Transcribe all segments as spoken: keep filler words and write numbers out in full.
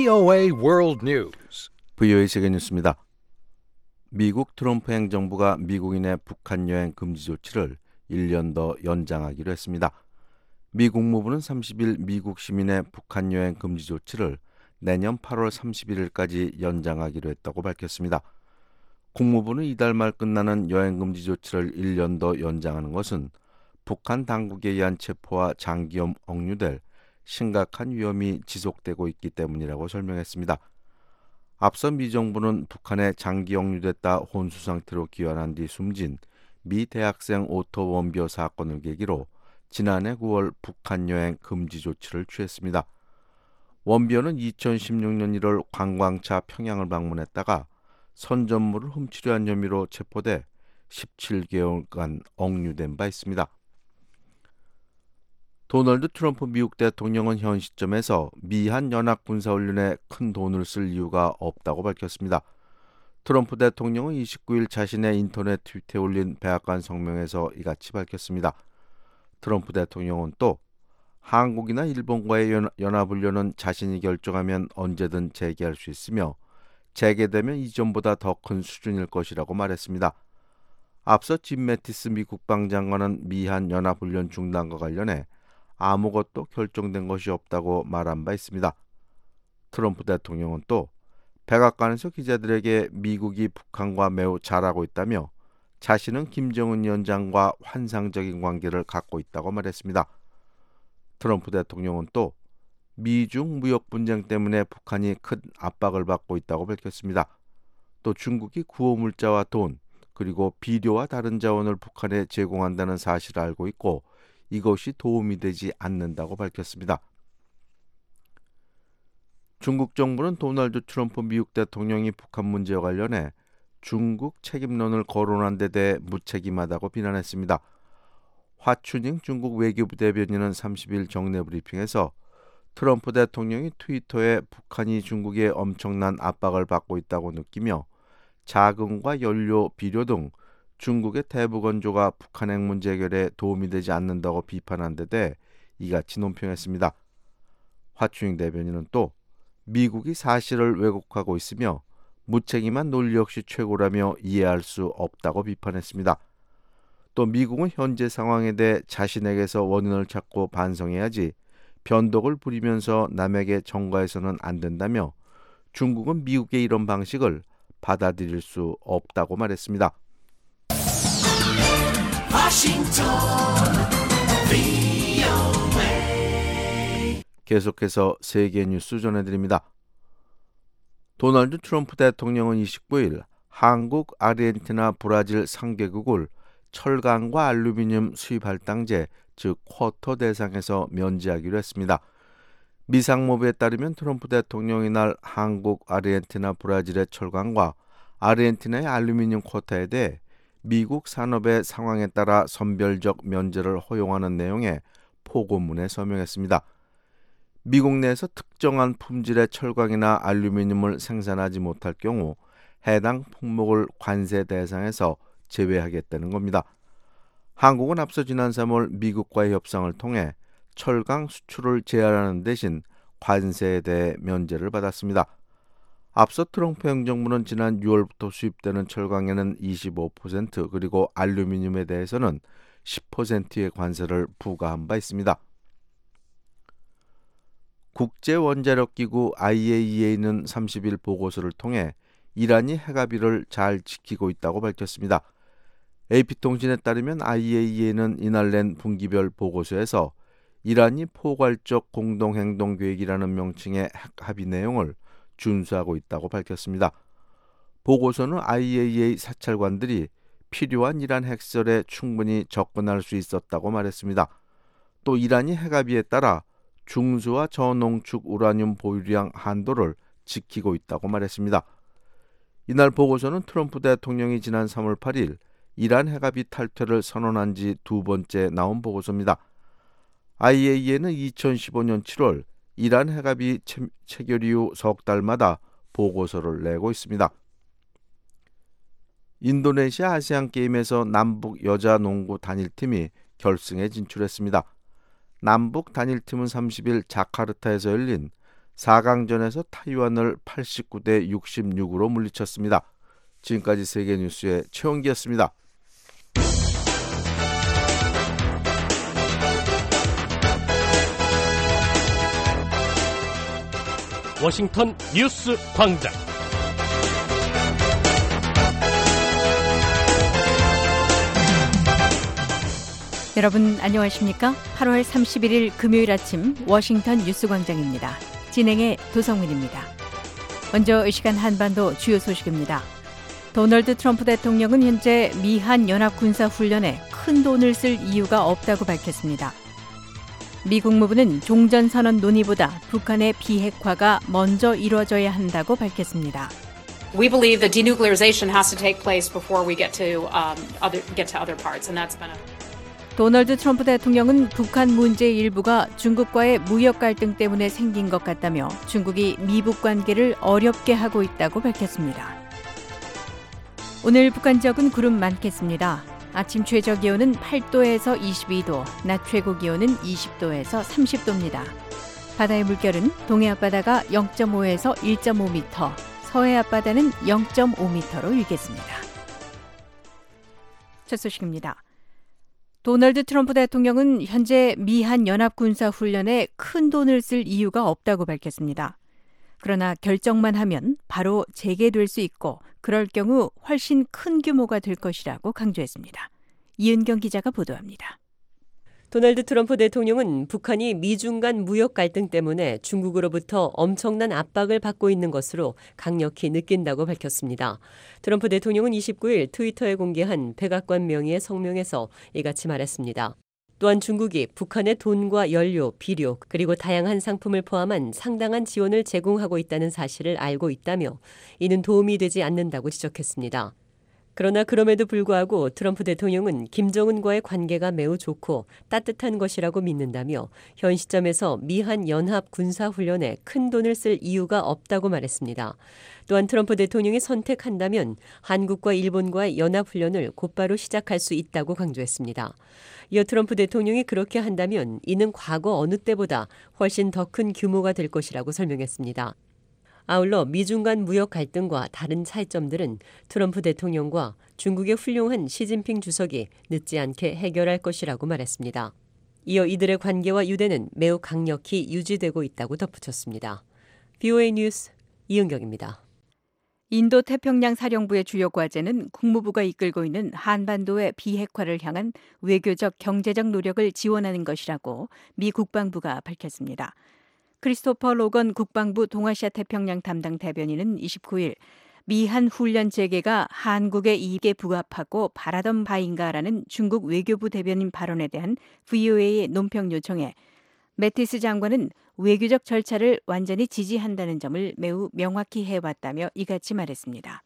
브이오에이 World News. 브이오에이 세계 뉴스입니다. 미국 트럼프 행정부가 미국인의 북한 여행 금지 조치를 일 년 더 연장하기로 했습니다. 미 국무부는 삼십 일 미국 시민의 북한 여행 금지 조치를 내년 팔월 삼십일일까지 연장하기로 했다고 밝혔습니다. 국무부는 이달 말 끝나는 여행 금지 조치를 일 년 더 연장하는 것은 북한 당국에 의한 체포와 장기험 억류될 심각한 위험이 지속되고 있기 때문이라고 설명했습니다. 앞서 미 정부는 북한에 장기 억류됐다 혼수 상태로 귀환한 뒤 숨진 미 대학생 오토 원비어 사건을 계기로 지난해 구월 북한 여행 금지 조치를 취했습니다. 원비어는 이천십육 년 일월 관광차 평양을 방문했다가 선전물을 훔치려 한 혐의로 체포돼 십칠 개월간 억류된 바 있습니다. 도널드 트럼프 미국 대통령은 현 시점에서 미한 연합군사훈련에 큰 돈을 쓸 이유가 없다고 밝혔습니다. 트럼프 대통령은 이십구 일 자신의 인터넷 트위터에 올린 백악관 성명에서 이같이 밝혔습니다. 트럼프 대통령은 또 한국이나 일본과의 연합훈련은 자신이 결정하면 언제든 재개할 수 있으며 재개되면 이전보다 더 큰 수준일 것이라고 말했습니다. 앞서 짐 매티스 미 국방장관은 미한 연합훈련 중단과 관련해 아무것도 결정된 것이 없다고 말한 바 있습니다. 트럼프 대통령은 또 백악관에서 기자들에게 미국이 북한과 매우 잘하고 있다며 자신은 김정은 위원장과 환상적인 관계를 갖고 있다고 말했습니다. 트럼프 대통령은 또 미중 무역 분쟁 때문에 북한이 큰 압박을 받고 있다고 밝혔습니다. 또 중국이 구호물자와 돈, 그리고 비료와 다른 자원을 북한에 제공한다는 사실을 알고 있고 이것이 도움이 되지 않는다고 밝혔습니다. 중국 정부는 도널드 트럼프 미국 대통령이 북한 문제와 관련해 중국 책임론을 거론한 데 대해 무책임하다고 비난했습니다. 화춘잉 중국 외교부 대변인은 삼십 일 정례 브리핑에서 트럼프 대통령이 트위터에 북한이 중국에 엄청난 압박을 받고 있다고 느끼며 자금과 연료, 비료 등 중국의 대북 원조가 북한 핵 문제 해결에 도움이 되지 않는다고 비판한 데 대해 이같이 논평했습니다. 화춘잉 대변인은 또 미국이 사실을 왜곡하고 있으며 무책임한 논리 역시 최고라며 이해할 수 없다고 비판했습니다. 또 미국은 현재 상황에 대해 자신에게서 원인을 찾고 반성해야지 변덕을 부리면서 남에게 전가해서는 안 된다며 중국은 미국의 이런 방식을 받아들일 수 없다고 말했습니다. 계속해서 세계 뉴스 전해드립니다. 도널드 트럼프 대통령은 이십구 일 한국, 아르헨티나, 브라질 세 개국을 철강과 알루미늄 수입 할당제, 즉 쿼터 대상에서 면제하기로 했습니다. 미 상무부에 따르면 트럼프 대통령이 날 한국, 아르헨티나, 브라질의 철강과 아르헨티나의 알루미늄 쿼터에 대해 미국 산업의 상황에 따라 선별적 면제를 허용하는 내용의 포고문에 서명했습니다. 미국 내에서 특정한 품질의 철강이나 알루미늄을 생산하지 못할 경우 해당 품목을 관세 대상에서 제외하겠다는 겁니다. 한국은 앞서 지난 삼월 미국과의 협상을 통해 철강 수출을 제한하는 대신 관세에 대해 면제를 받았습니다. 앞서 트럼프 행정부는 지난 유월부터 수입되는 철강에는 이십오 퍼센트 그리고 알루미늄에 대해서는 십 퍼센트의 관세를 부과한 바 있습니다. 국제원자력기구 아이에이이에이는 삼십 일 보고서를 통해 이란이 핵합의를 잘 지키고 있다고 밝혔습니다. 에이피통신에 따르면 아이에이이에이는 이날 낸 분기별 보고서에서 이란이 포괄적 공동행동계획이라는 명칭의 핵합의 내용을 준수하고 있다고 밝혔습니다. 보고서는 아이에이이에이 사찰관들이 필요한 이란 핵시설에 충분히 접근할 수 있었다고 말했습니다. 또 이란이 핵합의에 따라 중수와 저농축 우라늄 보유량 한도를 지키고 있다고 말했습니다. 이날 보고서는 트럼프 대통령이 지난 삼월 팔일 이란 핵합의 탈퇴를 선언한 지 두 번째 나온 보고서입니다. 아이에이이에이는 이천십오 년 칠월 이란 핵합의 체결 이후 석 달마다 보고서를 내고 있습니다. 인도네시아 아시안게임에서 남북 여자 농구 단일팀이 결승에 진출했습니다. 남북 단일팀은 삼십 일 자카르타에서 열린 사 강전에서 타이완을 팔십구 대 육십육으로 물리쳤습니다. 지금까지 세계뉴스의 최원기였습니다. 워싱턴 뉴스 광장. 여러분 안녕하십니까? 팔월 삼십일일 금요일 아침 워싱턴 뉴스 광장입니다. 진행의 도성민입니다. 먼저 이 시간 한반도 주요 소식입니다. 도널드 트럼프 대통령은 현재 미한 연합 군사 훈련에 큰 돈을 쓸 이유가 없다고 밝혔습니다. 미 국무부는 종전선언 논의보다 북한의 비핵화가 먼저 이루어져야 한다고 밝혔습니다. We believe the denuclearization has to take place before we get to um, other get to other parts, and that's been a 도널드 트럼프 대통령은 북한 문제의 일부가 중국과의 무역 갈등 때문에 생긴 것 같다며 중국이 미북 관계를 어렵게 하고 있다고 밝혔습니다. 오늘 북한 지역은 구름 많겠습니다. 아침 최저 기온은 팔 도에서 이십이 도, 낮 최고 기온은 이십 도에서 삼십 도입니다. 바다의 물결은 동해 앞바다가 영 점 오에서 일 점 오 미터, 서해 앞바다는 영 점 오 미터로 일겠습니다. 첫 소식입니다. 도널드 트럼프 대통령은 현재 미한 연합 군사 훈련에 큰 돈을 쓸 이유가 없다고 밝혔습니다. 그러나 결정만 하면 바로 재개될 수 있고 그럴 경우 훨씬 큰 규모가 될 것이라고 강조했습니다. 이은경 기자가 보도합니다. 도널드 트럼프 대통령은 북한이 미중 간 무역 갈등 때문에 중국으로부터 엄청난 압박을 받고 있는 것으로 강력히 느낀다고 밝혔습니다. 트럼프 대통령은 이십구일 트위터에 공개한 백악관 명의의 성명에서 이같이 말했습니다. 또한 중국이 북한의 돈과 연료, 비료, 그리고 다양한 상품을 포함한 상당한 지원을 제공하고 있다는 사실을 알고 있다며 이는 도움이 되지 않는다고 지적했습니다. 그러나 그럼에도 불구하고 트럼프 대통령은 김정은과의 관계가 매우 좋고 따뜻한 것이라고 믿는다며 현 시점에서 미한 연합 군사훈련에 큰 돈을 쓸 이유가 없다고 말했습니다. 또한 트럼프 대통령이 선택한다면 한국과 일본과의 연합훈련을 곧바로 시작할 수 있다고 강조했습니다. 이어 트럼프 대통령이 그렇게 한다면 이는 과거 어느 때보다 훨씬 더 큰 규모가 될 것이라고 설명했습니다. 아울러 미중 간 무역 갈등과 다른 차이점들은 트럼프 대통령과 중국의 훌륭한 시진핑 주석이 늦지 않게 해결할 것이라고 말했습니다. 이어 이들의 관계와 유대는 매우 강력히 유지되고 있다고 덧붙였습니다. 브이오에이 뉴스 이은경입니다. 인도 태평양 사령부의 주요 과제는 국무부가 이끌고 있는 한반도의 비핵화를 향한 외교적 경제적 노력을 지원하는 것이라고 미 국방부가 밝혔습니다. 크리스토퍼 로건 국방부 동아시아 태평양 담당 대변인은 이십구일 미한 훈련 재개가 한국의 이익에 부합하고 바라던 바인가라는 중국 외교부 대변인 발언에 대한 브이오에이의 논평 요청에 매티스 장관은 외교적 절차를 완전히 지지한다는 점을 매우 명확히 해왔다며 이같이 말했습니다.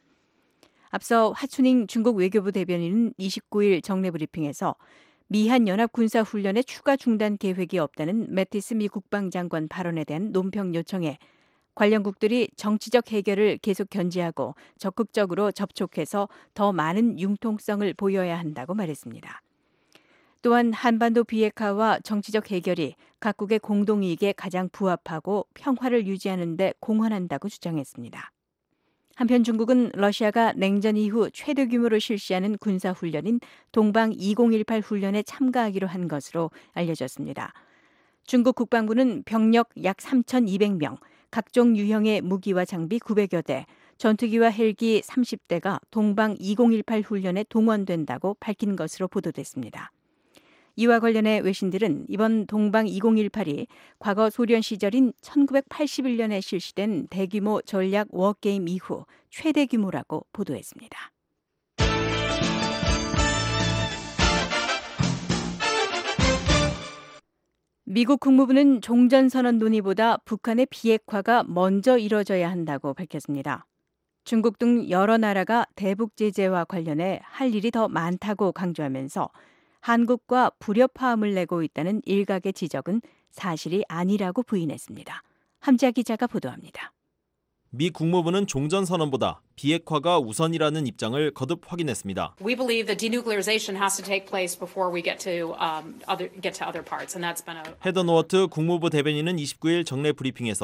앞서 하춘잉 중국 외교부 대변인은 이십구일 정례 브리핑에서 미한 연합 군사 훈련의 추가 중단 계획이 없다는 매티스 미 국방장관 발언에 대한 논평 요청에 관련국들이 정치적 해결을 계속 견지하고 적극적으로 접촉해서 더 많은 융통성을 보여야 한다고 말했습니다. 또한 한반도 비핵화와 정치적 해결이 각국의 공동이익에 가장 부합하고 평화를 유지하는 데 공헌한다고 주장했습니다. 한편 중국은 러시아가 냉전 이후 최대 규모로 실시하는 군사훈련인 동방 이공일팔 훈련에 참가하기로 한 것으로 알려졌습니다. 중국 국방부는 병력 약 삼천이백 명, 각종 유형의 무기와 장비 구백여 대, 전투기와 헬기 삼십 대가 동방 이공일팔 훈련에 동원된다고 밝힌 것으로 보도됐습니다. 이와 관련해 외신들은 이번 동방 이공일팔이 과거 소련 시절인 천구백팔십일 년에 실시된 대규모 전략 워게임 이후 최대 규모라고 보도했습니다. 미국 국무부는 종전선언 논의보다 북한의 비핵화가 먼저 이뤄져야 한다고 밝혔습니다. 중국 등 여러 나라가 대북 제재와 관련해 할 일이 더 많다고 강조하면서 한국과 불협화음을 내고 있다는 일각의 지적은 사실이 아니라고 부인했습니다. 함지아 기자가 보도합니다. 미 국무부는 종전선언보다 비핵화가 우선이라는 입장을 거듭 확인했습니다. We believe that denuclearization has to take place before we get to um, other get to other parts, and that's been a 헤더 노어트 국무부 대변인은 이십구일 정례 브리핑에서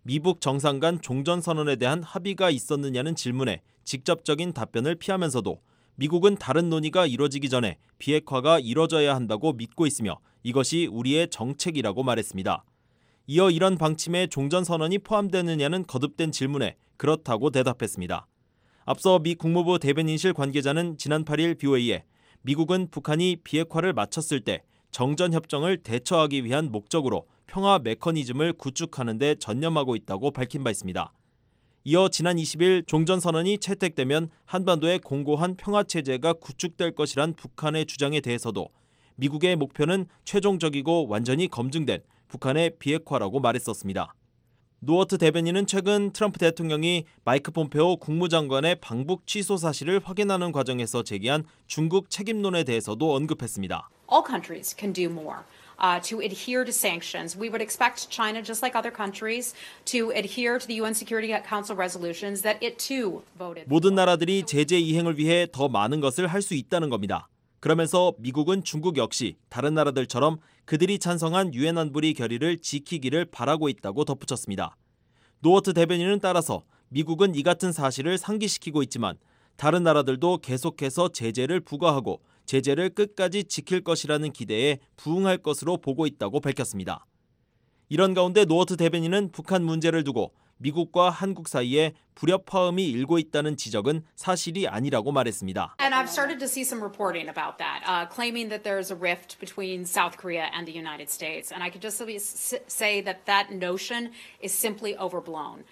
미북 정상 간 종전선언에 대한 합의가 있었느냐는 질문에 직접적인 답변을 피하면서도 미국은 다른 논의가 이뤄지기 전에 비핵화가 이뤄져야 한다고 믿고 있으며 이것이 우리의 정책이라고 말했습니다. 이어 이런 방침에 종전선언이 포함되느냐는 거듭된 질문에 그렇다고 대답했습니다. 앞서 미 국무부 대변인실 관계자는 지난 팔 일 비오에이에 미국은 북한이 비핵화를 마쳤을 때 정전협정을 대처하기 위한 목적으로 평화 메커니즘을 구축하는 데 전념하고 있다고 밝힌 바 있습니다. 이어 지난 이십 일 종전선언이 채택되면 한반도에 공고한 평화체제가 구축될 것이란 북한의 주장에 대해서도 미국의 목표는 최종적이고 완전히 검증된 북한의 비핵화라고 말했었습니다. 노어트 대변인은 최근 트럼프 대통령이 마이크 폼페오 국무장관의 방북 취소 사실을 확인하는 과정에서 제기한 중국 책임론에 대해서도 언급했습니다. All countries can do more. Uh, to adhere to sanctions. We would expect China, just like other countries, to adhere to the 유엔 Security Council resolutions that it too voted. 모든 나라들이 제재 이행을 위해 더 많은 것을 할 수 있다는 겁니다. 그러면서 미국은 중국 역시 다른 나라들처럼 그들이 찬성한 유엔 안보리 결의를 지키기를 바라고 있다고 덧붙였습니다. 노어트 대변인은 따라서 미국은 이 같은 사실을 상기시키고 있지만 다른 나라들도 계속해서 제재를 부과하고 제재를 끝까지 지킬 것이라는 기대에 부응할 것으로 보고 있다고 밝혔습니다. 이런 가운데 노어트 대변인은 북한 문제를 두고 미국과 한국 사이에 불협화음이 일고 있다는 지적은 사실이 아니라고 말했습니다. And I've started to see some reporting about that, uh, claiming that there's a rift between South Korea and the United States. And I could just say that that notion is simply overblown.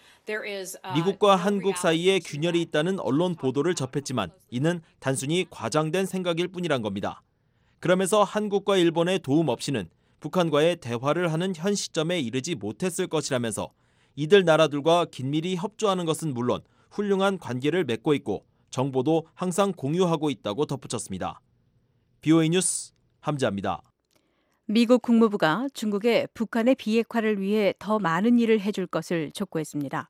미국과 한국 사이에 균열이 있다는 언론 보도를 접했지만 이는 단순히 과장된 생각일 뿐이란 겁니다. 그러면서 한국과 일본의 도움 없이는 북한과의 대화를 하는 현 시점에 이르지 못했을 것이라면서 이들 나라들과 긴밀히 협조하는 것은 물론 훌륭한 관계를 맺고 있고 정보도 항상 공유하고 있다고 덧붙였습니다. 비오에이 뉴스 함지아입니다. 미국 국무부가 중국에 북한의 비핵화를 위해 더 많은 일을 해줄 것을 촉구했습니다.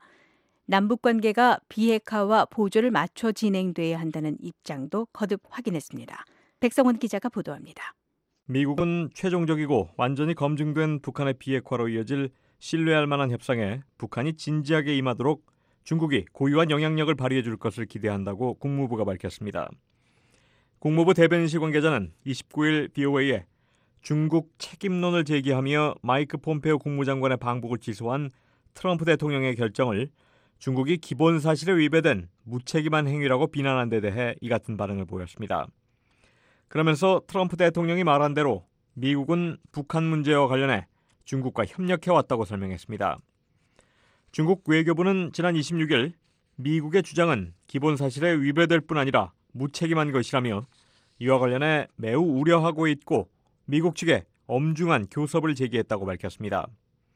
남북관계가 비핵화와 보조를 맞춰 진행돼야 한다는 입장도 거듭 확인했습니다. 백성원 기자가 보도합니다. 미국은 최종적이고 완전히 검증된 북한의 비핵화로 이어질 신뢰할 만한 협상에 북한이 진지하게 임하도록 중국이 고유한 영향력을 발휘해 줄 것을 기대한다고 국무부가 밝혔습니다. 국무부 대변인실 관계자는 이십구 일 비오에이에 중국 책임론을 제기하며 마이크 폼페오 국무장관의 방북을 취소한 트럼프 대통령의 결정을 중국이 기본 사실에 위배된 무책임한 행위라고 비난한 데 대해 이 같은 반응을 보였습니다. 그러면서 트럼프 대통령이 말한 대로 미국은 북한 문제와 관련해 중국과 협력해왔다고 설명했습니다. 중국 외교부는 지난 이십육 일 미국의 주장은 기본 사실에 위배될 뿐 아니라 무책임한 것이라며 이와 관련해 매우 우려하고 있고 미국 측에 엄중한 교섭을 제기했다고 밝혔습니다.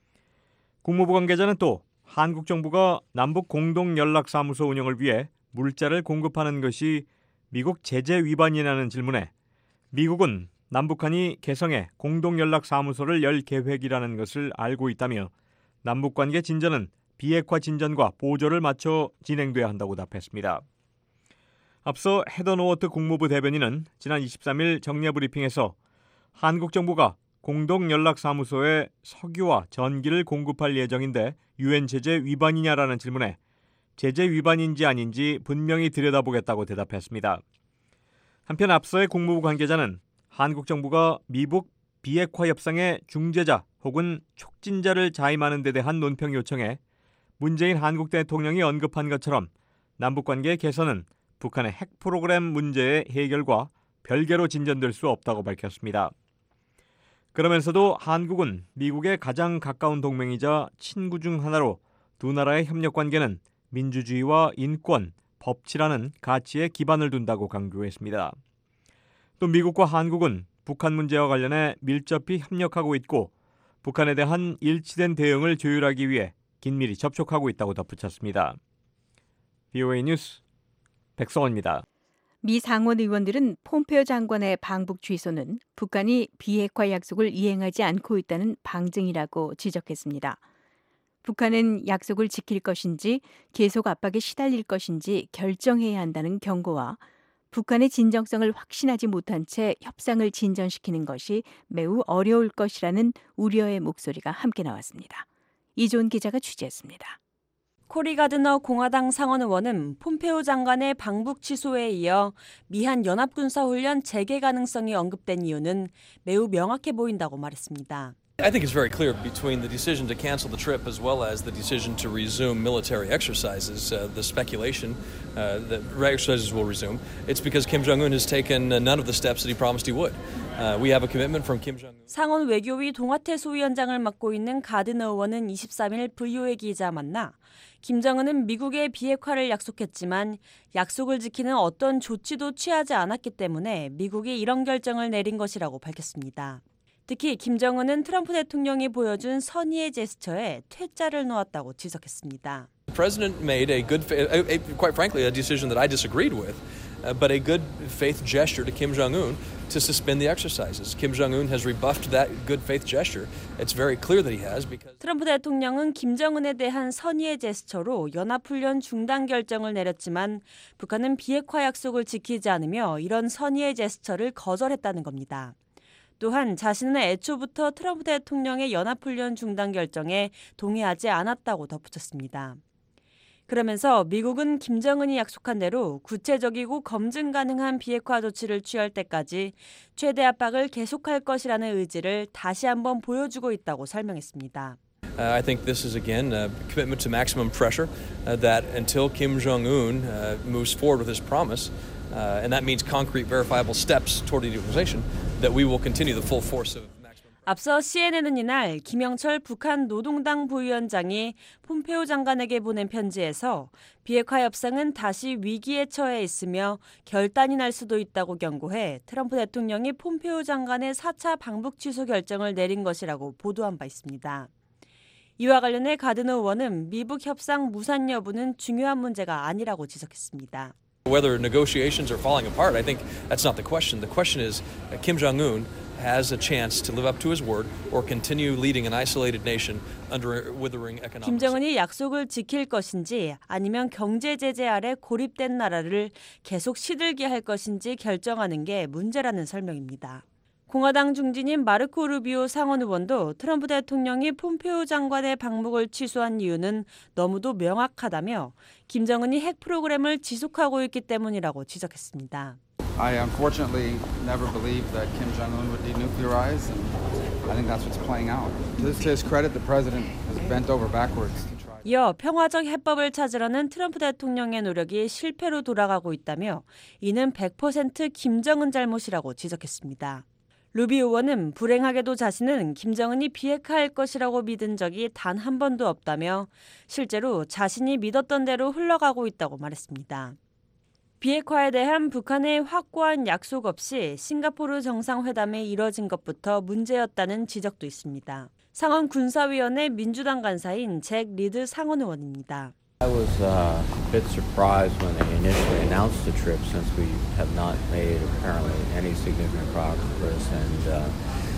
국무부 관계자는 또 한국 정부가 남북 공동연락사무소 운영을 위해 물자를 공급하는 것이 미국 제재 위반이라는 질문에 미국은 남북한이 개성에 공동연락사무소를 열 계획이라는 것을 알고 있다며 남북관계 진전은 비핵화 진전과 보조를 맞춰 진행돼야 한다고 답했습니다. 앞서 헤더 노어트 국무부 대변인은 지난 이십삼 일 정례 브리핑에서 한국 정부가 공동연락사무소에 석유와 전기를 공급할 예정인데 유엔 제재 위반이냐라는 질문에 제재 위반인지 아닌지 분명히 들여다보겠다고 대답했습니다. 한편 앞서의 국무부 관계자는 한국 정부가 미북 비핵화 협상의 중재자 혹은 촉진자를 자임하는 데 대한 논평 요청에 문재인 한국 대통령이 언급한 것처럼 남북관계의 개선은 북한의 핵 프로그램 문제의 해결과 별개로 진전될 수 없다고 밝혔습니다. 그러면서도 한국은 미국의 가장 가까운 동맹이자 친구 중 하나로 두 나라의 협력 관계는 민주주의와 인권, 법치라는 가치에 기반을 둔다고 강조했습니다. 또 미국과 한국은 북한 문제와 관련해 밀접히 협력하고 있고 북한에 대한 일치된 대응을 조율하기 위해 긴밀히 접촉하고 있다고 덧붙였습니다. 비오에이 뉴스 백성원입니다. 미 상원 의원들은 폼페오 장관의 방북 취소는 북한이 비핵화 약속을 이행하지 않고 있다는 방증이라고 지적했습니다. 북한은 약속을 지킬 것인지 계속 압박에 시달릴 것인지 결정해야 한다는 경고와 북한의 진정성을 확신하지 못한 채 협상을 진전시키는 것이 매우 어려울 것이라는 우려의 목소리가 함께 나왔습니다. 이존 기자가 취재했습니다. 코리 가드너 공화당 상원 의원은 폼페오 장관의 방북 취소에 이어 미한 연합군사훈련 재개 가능성이 언급된 이유는 매우 명확해 보인다고 말했습니다. I think it's very clear between the decision to cancel the trip as well as the decision to resume military exercises, uh, the speculation uh, that exercises will resume. It's because Kim Jong-un has taken none of the steps that he promised he would. Uh, we have a commitment from Kim Jong-un. 상원 외교위 동아태 소위원장을 맡고 있는 가드너 의원은 이십삼일 브이오에이 기자 만나 김정은은 미국의 비핵화를 약속했지만 약속을 지키는 어떤 조치도 취하지 않았기 때문에 미국이 이런 결정을 내린 것이라고 밝혔습니다. 특히 김정은은 트럼프 대통령이 보여준 선의의 제스처에 퇴짜를 놓았다고 지적했습니다. The president made a good, quite frankly, a decision that I disagreed with, but a good faith gesture to Kim Jong-un to suspend the exercises. Kim Jong-un has rebuffed that good faith gesture. It's very clear that he has because 트럼프 대통령은 김정은에 대한 선의의 제스처로 연합훈련 중단 결정을 내렸지만 북한은 비핵화 약속을 지키지 않으며 이런 선의의 제스처를 거절했다는 겁니다. 또한 자신은 애초부터 트럼프 대통령의 연합훈련 중단 결정에 동의하지 않았다고 덧붙였습니다. 그러면서 미국은 김정은이 약속한 대로 구체적이고 검증 가능한 비핵화 조치를 취할 때까지 최대 압박을 계속할 것이라는 의지를 다시 한번 보여주고 있다고 설명했습니다. Uh, I think this is again a commitment to maximum pressure uh, that until Kim Jong-un uh, moves forward with his promise, uh, and that means concrete verifiable steps toward denuclearization, that we will continue the full force of maximum. 앞서 씨엔엔은 이날 김영철 북한 노동당 부위원장이 폼페오 장관에게 보낸 편지에서 비핵화 협상은 다시 위기에 처해 있으며 결단이 날 수도 있다고 경고해 트럼프 대통령이 폼페오 장관의 사 차 방북 취소 결정을 내린 것이라고 보도한 바 있습니다. 이와 관련해 가드너 의원은 미북 협상 무산 여부는 중요한 문제가 아니라고 지적했습니다. Whether negotiations are falling apart, I think that's not the question. The question is uh, Kim Jong-un has a chance to live up to his word or continue leading an isolated nation under withering economic. 김정은이 약속을 지킬 것인지 아니면 경제 제재 아래 고립된 나라를 계속 시들게 할 것인지 결정하는 게 문제라는 설명입니다. 공화당 중진인 마르코 루비오 상원 의원도 트럼프 대통령이 폼페오 장관의 방북을 취소한 이유는 너무도 명확하다며 김정은이 핵 프로그램을 지속하고 있기 때문이라고 지적했습니다. I unfortunately never believed that Kim Jong-un would denuclearize, and I think that's what's playing out. To his credit, the president has bent over backwards. 이어 평화적 해법을 찾으려는 트럼프 대통령의 노력이 실패로 돌아가고 있다며 이는 백 퍼센트 김정은 잘못이라고 지적했습니다. 루비 의원은 불행하게도 자신은 김정은이 비핵화할 것이라고 믿은 적이 단 한 번도 없다며 실제로 자신이 믿었던 대로 흘러가고 있다고 말했습니다. 비핵화에 대한 북한의 확고한 약속 없이 싱가포르 정상회담이 이뤄진 것부터 문제였다는 지적도 있습니다. 상원 군사위원회 민주당 간사인 잭 리드 상원 의원입니다. I was uh, a bit surprised when they initially announced the trip since we have not made apparently any significant progress and uh,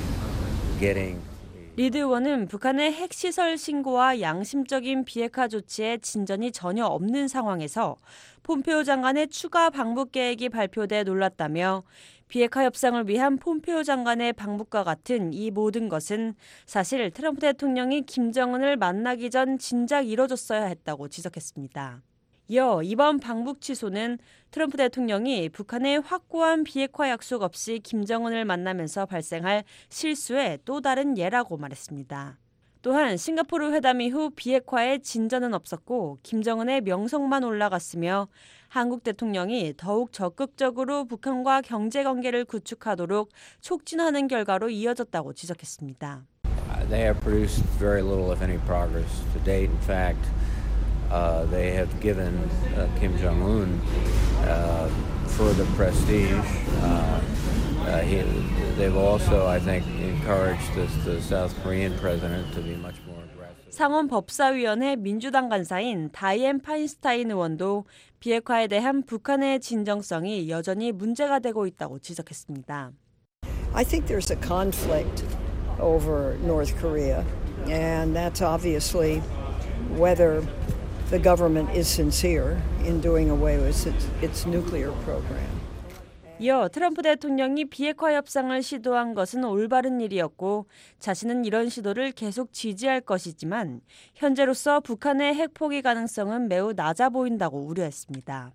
getting 리드 의원은 북한의 핵시설 신고와 양심적인 비핵화 조치에 진전이 전혀 없는 상황에서 폼페오 장관의 추가 방북 계획이 발표돼 놀랐다며 비핵화 협상을 위한 폼페오 장관의 방북과 같은 이 모든 것은 사실 트럼프 대통령이 김정은을 만나기 전 진작 이뤄졌어야 했다고 지적했습니다. 이어 이번 방북 취소는 트럼프 대통령이 북한의 확고한 비핵화 약속 없이 김정은을 만나면서 발생할 실수의 또 다른 예라고 말했습니다. 또한 싱가포르 회담 이후 비핵화에 진전은 없었고 김정은의 명성만 올라갔으며 한국 대통령이 더욱 적극적으로 북한과 경제관계를 구축하도록 촉진하는 결과로 이어졌다고 지적했습니다. They have produced very little, if any, progress to date. In fact, uh, they have given uh, Kim Jong-un uh, further prestige. Uh, uh, he, they've also, I think, encouraged this, the South Korean president to be much more aggressive. 상원 법사위원회 민주당 간사인 다이앤 파인스타인 의원도 비핵화에 대한 북한의 진정성이 여전히 문제가 되고 있다고 지적했습니다. I think there's a conflict over North Korea, and that's obviously whether the government is sincere in doing away with its, its nuclear program. 이어 트럼프 대통령이 비핵화 협상을 시도한 것은 올바른 일이었고 자신은 이런 시도를 계속 지지할 것이지만 현재로서 북한의 핵 포기 가능성은 매우 낮아 보인다고 우려했습니다.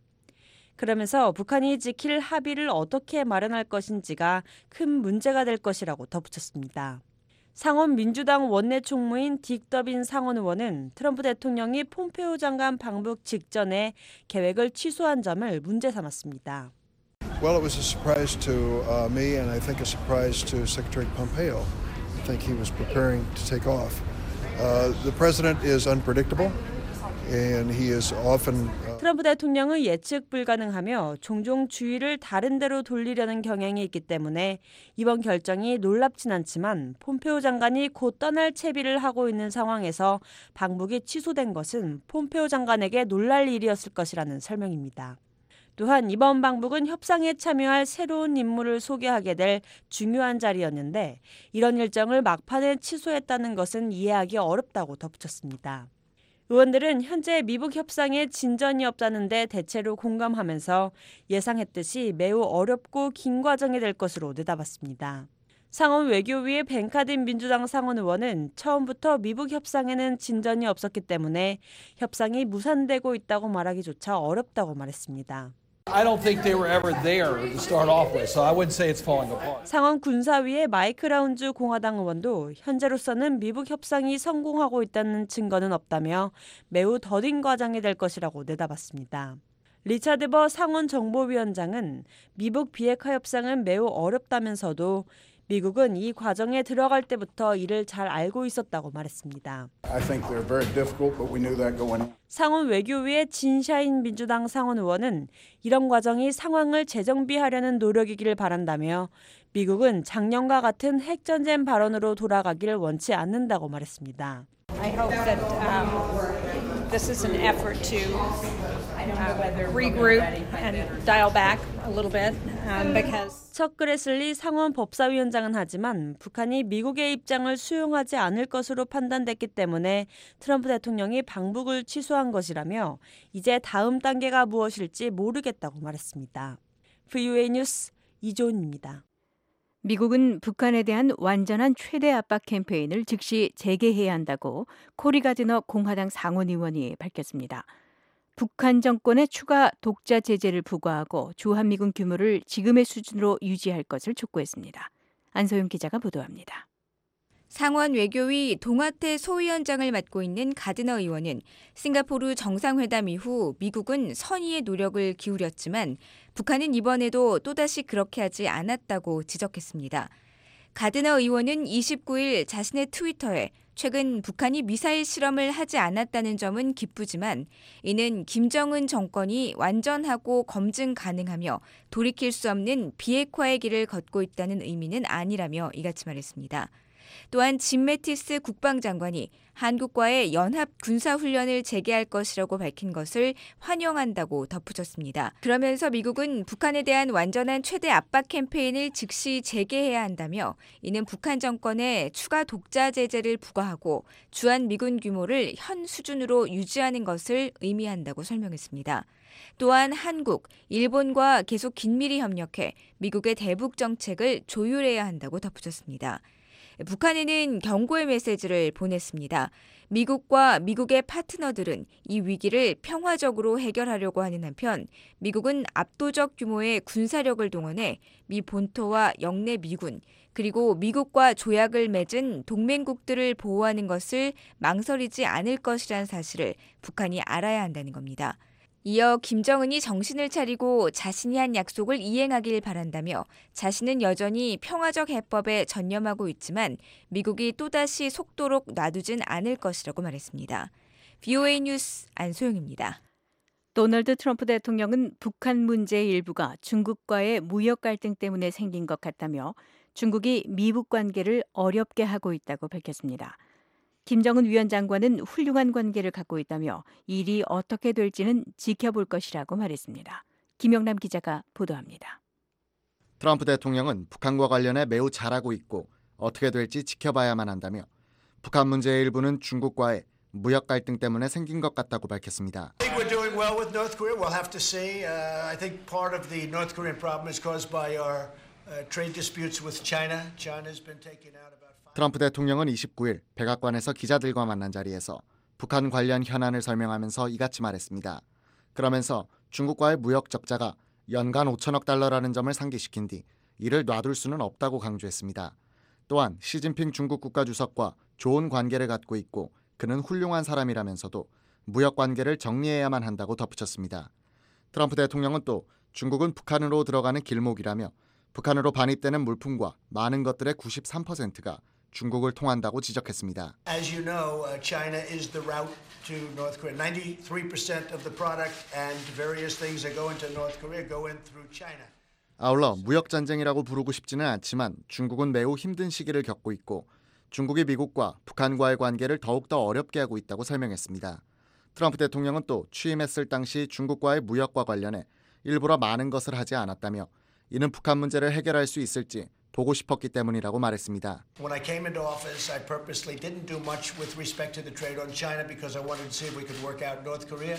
그러면서 북한이 지킬 합의를 어떻게 마련할 것인지가 큰 문제가 될 것이라고 덧붙였습니다. 상원 민주당 원내 총무인 딕 더빈 상원 의원은 트럼프 대통령이 폼페오 장관 방북 직전에 계획을 취소한 점을 문제 삼았습니다. Well, it was a surprise to uh, me and I think a surprise to Secretary Pompeo. I think he was preparing to take off. Uh, the president is unpredictable and he is often uh... 트럼프 대통령은 예측 불가능하며 종종 주의를 다른 데로 돌리려는 경향이 있기 때문에 이번 결정이 놀랍진 않지만 폼페오 장관이 곧 떠날 채비를 하고 있는 상황에서 방북이 취소된 것은 폼페오 장관에게 놀랄 일이었을 것이라는 설명입니다. 또한 이번 방북은 협상에 참여할 새로운 인물을 소개하게 될 중요한 자리였는데 이런 일정을 막판에 취소했다는 것은 이해하기 어렵다고 덧붙였습니다. 의원들은 현재 미북 협상에 진전이 없다는데 대체로 공감하면서 예상했듯이 매우 어렵고 긴 과정이 될 것으로 내다봤습니다. 상원 외교위의 벤카딘 민주당 상원 의원은 처음부터 미북 협상에는 진전이 없었기 때문에 협상이 무산되고 있다고 말하기조차 어렵다고 말했습니다. I don't think they were ever there to start off with, so I wouldn't say it's falling apart. 상원 군사위의 마이크 라운즈 공화당 의원도 현재로서는 미북 협상이 성공하고 있다는 증거는 없다며 매우 더딘 과정이 될 것이라고 내다봤습니다. 리차드 버 상원 정보위원장은 미북 비핵화 협상은 매우 어렵다면서도 미국은 이 과정에 들어갈 때부터 이를 잘 알고 있었다고 말했습니다. I think they're very difficult, but we knew that going in. 상원 외교위의 진샤인 민주당 상원 의원은 이런 과정이 상황을 재정비하려는 노력이기를 바란다며 미국은 작년과 같은 핵전쟁 발언으로 돌아가길 원치 않는다고 말했습니다. I hope that um, this is an effort to uh, regroup and dial back a little bit um, because 척 그레슬리 상원 법사위원장은 하지만 북한이 미국의 입장을 수용하지 않을 것으로 판단됐기 때문에 트럼프 대통령이 방북을 취소한 것이라며 이제 다음 단계가 무엇일지 모르겠다고 말했습니다. 브이오에이 뉴스 이조은입니다. 미국은 북한에 대한 완전한 최대 압박 캠페인을 즉시 재개해야 한다고 코리 가드너 공화당 상원의원이 밝혔습니다. 북한 정권에 추가 독자 제재를 부과하고 주한미군 규모를 지금의 수준으로 유지할 것을 촉구했습니다. 안소영 기자가 보도합니다. 상원 외교위 동아태 소위원장을 맡고 있는 가드너 의원은 싱가포르 정상회담 이후 미국은 선의의 노력을 기울였지만 북한은 이번에도 또다시 그렇게 하지 않았다고 지적했습니다. 가드너 의원은 이십구일 자신의 트위터에 최근 북한이 미사일 실험을 하지 않았다는 점은 기쁘지만 이는 김정은 정권이 완전하고 검증 가능하며 돌이킬 수 없는 비핵화의 길을 걷고 있다는 의미는 아니라며 이같이 말했습니다. 또한 짐 매티스 국방장관이 한국과의 연합 군사훈련을 재개할 것이라고 밝힌 것을 환영한다고 덧붙였습니다. 그러면서 미국은 북한에 대한 완전한 최대 압박 캠페인을 즉시 재개해야 한다며 이는 북한 정권에 추가 독자 제재를 부과하고 주한미군 규모를 현 수준으로 유지하는 것을 의미한다고 설명했습니다. 또한 한국, 일본과 계속 긴밀히 협력해 미국의 대북 정책을 조율해야 한다고 덧붙였습니다. 북한에는 경고의 메시지를 보냈습니다. 미국과 미국의 파트너들은 이 위기를 평화적으로 해결하려고 하는 한편 미국은 압도적 규모의 군사력을 동원해 미 본토와 영내 미군 그리고 미국과 조약을 맺은 동맹국들을 보호하는 것을 망설이지 않을 것이라는 사실을 북한이 알아야 한다는 겁니다. 이어 김정은이 정신을 차리고 자신이 한 약속을 이행하길 바란다며 자신은 여전히 평화적 해법에 전념하고 있지만 미국이 또다시 속도록 놔두진 않을 것이라고 말했습니다. 브이오에이 뉴스 안소영입니다. 도널드 트럼프 대통령은 북한 문제의 일부가 중국과의 무역 갈등 때문에 생긴 것 같다며 중국이 미북 관계를 어렵게 하고 있다고 밝혔습니다. 김정은 위원장과는 훌륭한 관계를 갖고 있다며 일이 어떻게 될지는 지켜볼 것이라고 말했습니다. 김영남 기자가 보도합니다. 트럼프 대통령은 북한과 관련해 매우 잘하고 있고 어떻게 될지 지켜봐야만 한다며 북한 문제의 일부는 중국과의 무역 갈등 때문에 생긴 것 같다고 밝혔습니다. I think we're doing well with North Korea. We'll have to see. Uh, I think part of the North Korean problem is caused by our uh, trade disputes with China. China's been taking out about five... 트럼프 대통령은 이십구일 백악관에서 기자들과 만난 자리에서 북한 관련 현안을 설명하면서 이같이 말했습니다. 그러면서 중국과의 무역 적자가 연간 오천억 달러라는 점을 상기시킨 뒤 이를 놔둘 수는 없다고 강조했습니다. 또한 시진핑 중국 국가주석과 좋은 관계를 갖고 있고 그는 훌륭한 사람이라면서도 무역 관계를 정리해야만 한다고 덧붙였습니다. 트럼프 대통령은 또 중국은 북한으로 들어가는 길목이라며 북한으로 반입되는 물품과 많은 것들의 구십삼 퍼센트가 중국을 통한다고 지적했습니다. As you know, uh, China is the route to North Korea. ninety-three percent of the product and various things that go into North Korea go in through China. 아울러 무역 전쟁이라고 부르고 싶지는 않지만 중국은 매우 힘든 시기를 겪고 있고 중국이 미국과 북한과의 관계를 더욱더 어렵게 하고 있다고 설명했습니다. 트럼프 대통령은 또 취임했을 당시 중국과의 무역과 관련해 일부러 많은 것을 하지 않았다며 이는 북한 문제를 해결할 수 있을지 보고 싶었기 때문이라고 말했습니다. When I came into office, I purposely didn't do much with respect to the trade on China because I wanted to see if we could work out North Korea.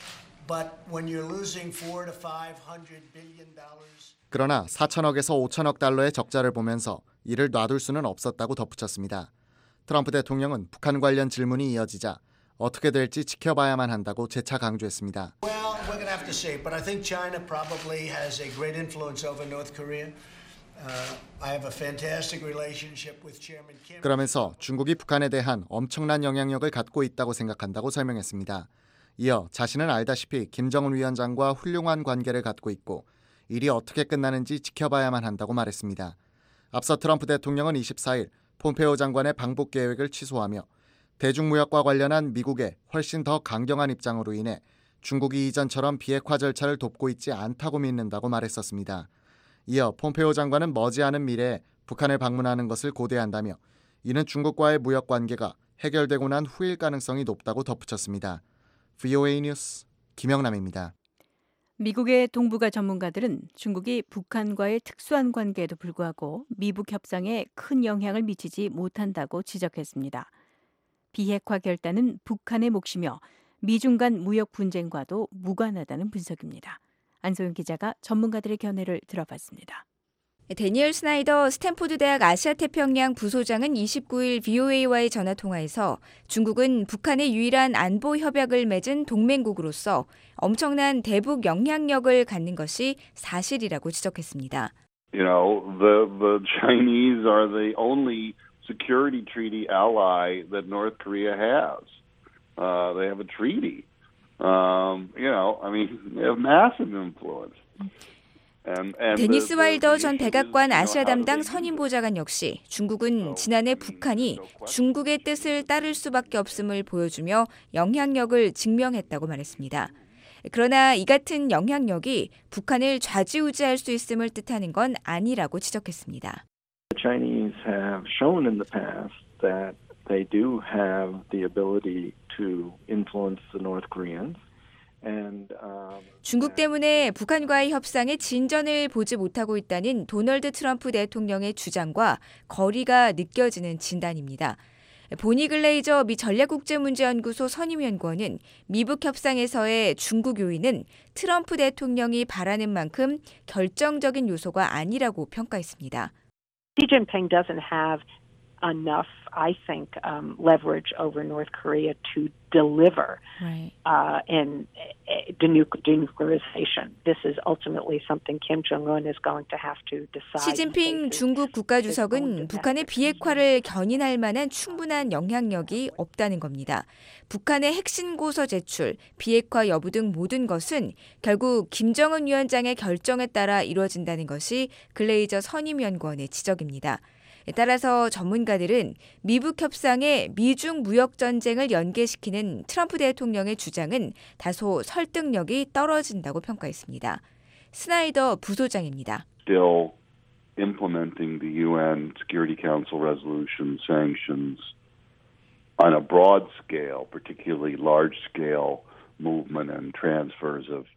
But when you're losing four to five hundred billion dollars 그러나 사천억에서 오천억 달러의 적자를 보면서 이를 놔둘 수는 없었다고 덧붙였습니다. 트럼프 대통령은 북한 관련 질문이 이어지자 어떻게 될지 지켜봐야만 한다고 재차 강조했습니다. Well, we're going to have to see, but I think China probably has a great influence over North Korea. Uh, I have a fantastic relationship with Chairman Kim. 그러면서 중국이 북한에 대한 엄청난 영향력을 갖고 있다고 생각한다고 설명했습니다. 이어 자신은 알다시피 김정은 위원장과 훌륭한 관계를 갖고 있고 일이 어떻게 끝나는지 지켜봐야만 한다고 말했습니다. 앞서 트럼프 대통령은 이십사일 폼페오 장관의 방북 계획을 취소하며 대중무역과 관련한 미국의 훨씬 더 강경한 입장으로 인해 중국이 이전처럼 비핵화 절차를 돕고 있지 않다고 믿는다고 말했었습니다. 이어 폼페오 장관은 머지않은 미래에 북한을 방문하는 것을 고대한다며 이는 중국과의 무역 관계가 해결되고 난 후일 가능성이 높다고 덧붙였습니다. 브이오에이 뉴스 김영남입니다. 미국의 동북아 전문가들은 중국이 북한과의 특수한 관계에도 불구하고 미북 협상에 큰 영향을 미치지 못한다고 지적했습니다. 비핵화 결단은 북한의 몫이며 미중 간 무역 분쟁과도 무관하다는 분석입니다. 안소영 기자가 전문가들의 견해를 들어봤습니다. 데니얼 스나이더 스탠포드 대학 아시아태평양 부소장은 이십구일 브이오에이와의 전화통화에서 중국은 북한의 유일한 안보 협약을 맺은 동맹국으로서 엄청난 대북 영향력을 갖는 것이 사실이라고 지적했습니다. You know, the the Chinese are the only security treaty ally that North Korea has. Uh, they have a treaty. Um, you know, I mean, they have massive influence. 데니스 와일더 전 백악관 아시아 담당 선임 보좌관 역시 중국은 지난해 북한이 중국의 뜻을 따를 수밖에 없음을 보여주며 영향력을 증명했다고 말했습니다. 그러나 이 같은 영향력이 북한을 좌지우지할 수 있음을 뜻하는 건 아니라고 지적했습니다. The Chinese have shown in the past that they do have the ability to influence the North Koreans. 중국 때문에 북한과의 협상에 진전을 보지 못하고 있다는 도널드 트럼프 대통령의 주장과 거리가 느껴지는 진단입니다. 보니 글레이저 미 전략국제문제연구소 선임연구원은 미북 협상에서의 중국 요인은 트럼프 대통령이 바라는 만큼 결정적인 요소가 아니라고 평가했습니다. Xi Jinping doesn't have enough, I think, um, leverage over North Korea to deliver right. uh, in denuclearization. This is ultimately something Kim Jong-un is going to have to decide. 시진핑 중국 국가주석은 북한의 비핵화를 견인할 만한 충분한 영향력이 없다는 겁니다. 북한의 핵심 고서 제출, 비핵화 여부 등 모든 것은 결국 김정은 위원장의 결정에 따라 이루어진다는 것이 글레이저 선임연구원의 지적입니다. 따라서 전문가들은 미북 협상에 미중 무역 전쟁을 연계시키는 트럼프 대통령의 주장은 다소 설득력이 떨어진다고 평가했습니다. 스나이더 부소장입니다. Still implementing the U N Security Council resolution sanctions on a broad scale, particularly large scale movement and transfers of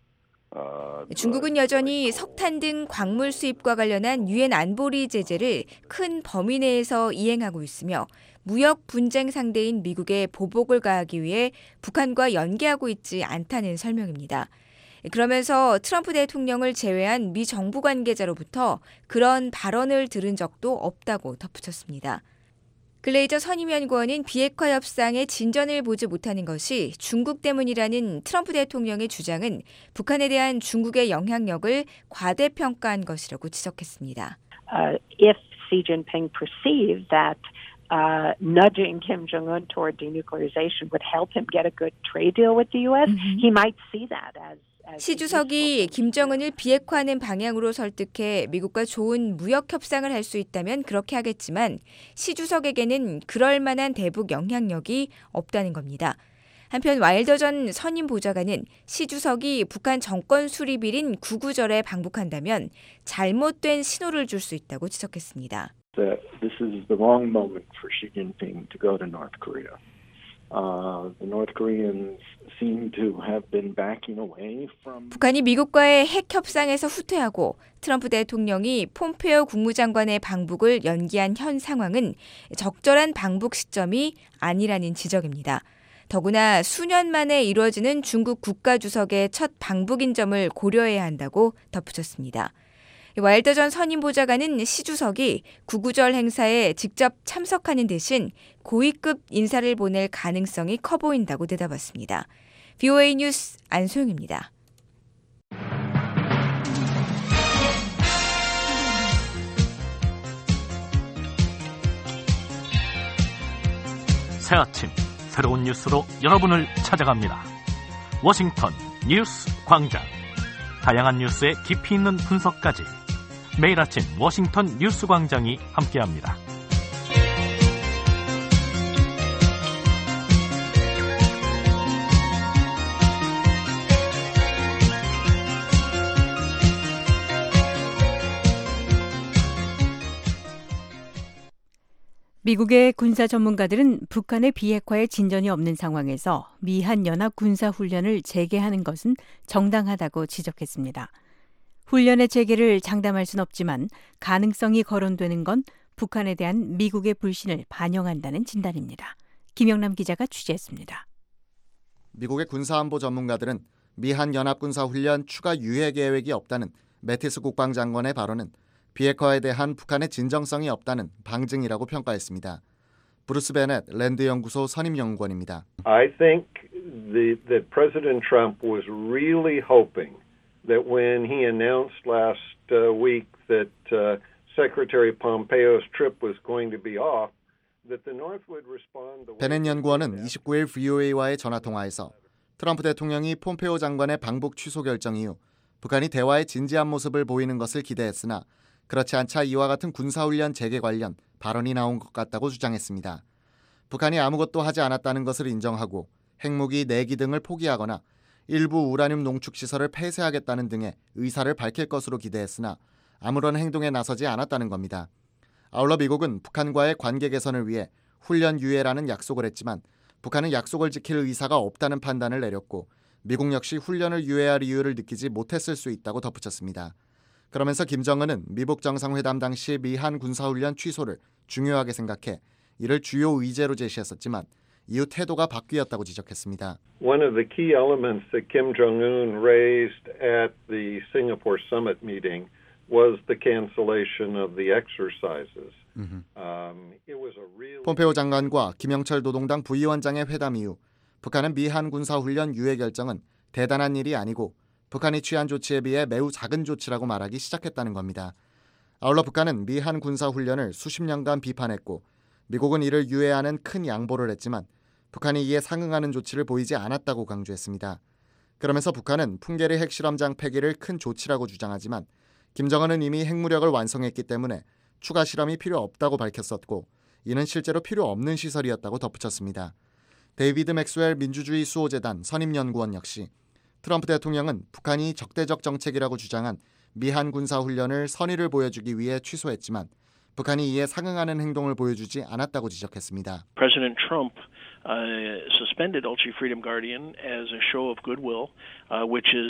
중국은 여전히 석탄 등 광물 수입과 관련한 유엔 안보리 제재를 큰 범위 내에서 이행하고 있으며 무역 분쟁 상대인 미국에 보복을 가하기 위해 북한과 연계하고 있지 않다는 설명입니다. 그러면서 트럼프 대통령을 제외한 미 정부 관계자로부터 그런 발언을 들은 적도 없다고 덧붙였습니다. 글레이저 선임연구원은 비핵화 협상의 진전을 보지 못하는 것이 중국 때문이라는 트럼프 대통령의 주장은 북한에 대한 중국의 영향력을 과대평가한 것이라고 지적했습니다. Uh, if Xi Jinping perceived that uh, nudging Kim Jong-un toward denuclearization would help him get a good trade deal with the U S, mm-hmm. he might see that as 시 주석이 김정은을 비핵화하는 방향으로 설득해 미국과 좋은 무역 협상을 할 수 있다면 그렇게 하겠지만 시 주석에게는 그럴 만한 대북 영향력이 없다는 겁니다. 한편 와일더 전 선임 보좌관은 시 주석이 북한 정권 수립일인 구구절에 방북한다면 잘못된 신호를 줄 수 있다고 지적했습니다. This is the wrong moment for Xi Jinping to go to North Korea. Uh, the North Koreans seem to have been backing away from. 북한이 미국과의 핵 협상에서 후퇴하고 트럼프 대통령이 폼페오 국무장관의 방북을 연기한 현 상황은 적절한 방북 시점이 아니라는 지적입니다. 더구나 수년 만에 이루어지는 중국 국가주석의 첫 방북인 점을 고려해야 한다고 덧붙였습니다. 와일더 전 선임 보좌관은 시 주석이 구구절 행사에 직접 참석하는 대신 고위급 인사를 보낼 가능성이 커 보인다고 대답했습니다. 브이오에이 뉴스 안소영입니다. 새 아침 새로운 뉴스로 여러분을 찾아갑니다. 워싱턴 뉴스 광장. 다양한 뉴스의 깊이 있는 분석까지 매일 아침 워싱턴 뉴스 광장이 함께합니다. 미국의 군사 전문가들은 북한의 비핵화에 진전이 없는 상황에서 미한 연합 군사 훈련을 재개하는 것은 정당하다고 지적했습니다. 훈련의 재개를 장담할 순 없지만 가능성이 거론되는 건 북한에 대한 미국의 불신을 반영한다는 진단입니다. 김영남 기자가 취재했습니다. 미국의 군사안보 전문가들은 미한 연합군사훈련 추가 유예 계획이 없다는 매티스 국방장관의 발언은 비핵화에 대한 북한의 진정성이 없다는 방증이라고 평가했습니다. 브루스 베넷 랜드 연구소 선임 연구원입니다. I think the, that President Trump was really hoping that when he announced last uh, week that uh, Secretary Pompeo's trip was going to be off, that the North would respond. 베넷 연구원은 이십구일 브이오에이와의 전화 통화에서 트럼프 대통령이 폼페오 장관의 방북 취소 결정 이후 북한이 대화에 진지한 모습을 보이는 것을 기대했으나 그렇지 않자 이와 같은 군사훈련 재개 관련 발언이 나온 것 같다고 주장했습니다. 북한이 아무것도 하지 않았다는 것을 인정하고 핵무기 내기 등을 포기하거나 일부 우라늄 농축시설을 폐쇄하겠다는 등의 의사를 밝힐 것으로 기대했으나 아무런 행동에 나서지 않았다는 겁니다. 아울러 미국은 북한과의 관계 개선을 위해 훈련 유예라는 약속을 했지만 북한은 약속을 지킬 의사가 없다는 판단을 내렸고 미국 역시 훈련을 유예할 이유를 느끼지 못했을 수 있다고 덧붙였습니다. 그러면서 김정은은 미북 정상회담 당시 미한 군사훈련 취소를 중요하게 생각해 이를 주요 의제로 제시했었지만 이후 태도가 바뀌었다고 지적했습니다. One of the key elements that Kim Jong-un raised at the Singapore summit meeting was the cancellation of the exercises. Um, it was a real... 폼페오 장관과 김영철 노동당 부위원장의 회담 이후 북한은 미한 군사훈련 유예 결정은 대단한 일이 아니고 북한이 취한 조치에 비해 매우 작은 조치라고 말하기 시작했다는 겁니다. 아울러 북한은 미한 군사훈련을 수십 년간 비판했고 미국은 이를 유예하는 큰 양보를 했지만 북한이 이에 상응하는 조치를 보이지 않았다고 강조했습니다. 그러면서 북한은 풍계리 핵실험장 폐기를 큰 조치라고 주장하지만 김정은은 이미 핵무력을 완성했기 때문에 추가 실험이 필요 없다고 밝혔었고 이는 실제로 필요 없는 시설이었다고 덧붙였습니다. 데이비드 맥스웰 민주주의 수호재단 선임연구원 역시 트럼프 대통령은 북한이 적대적 정책이라고 주장한 미한 군사훈련을 선의를 보여주기 위해 취소했지만 북한이 이에 상응하는 행동을 보여주지 않았다고 지적했습니다. President Trump uh, suspended Ulchi Freedom Guardian as a show of goodwill, uh, which is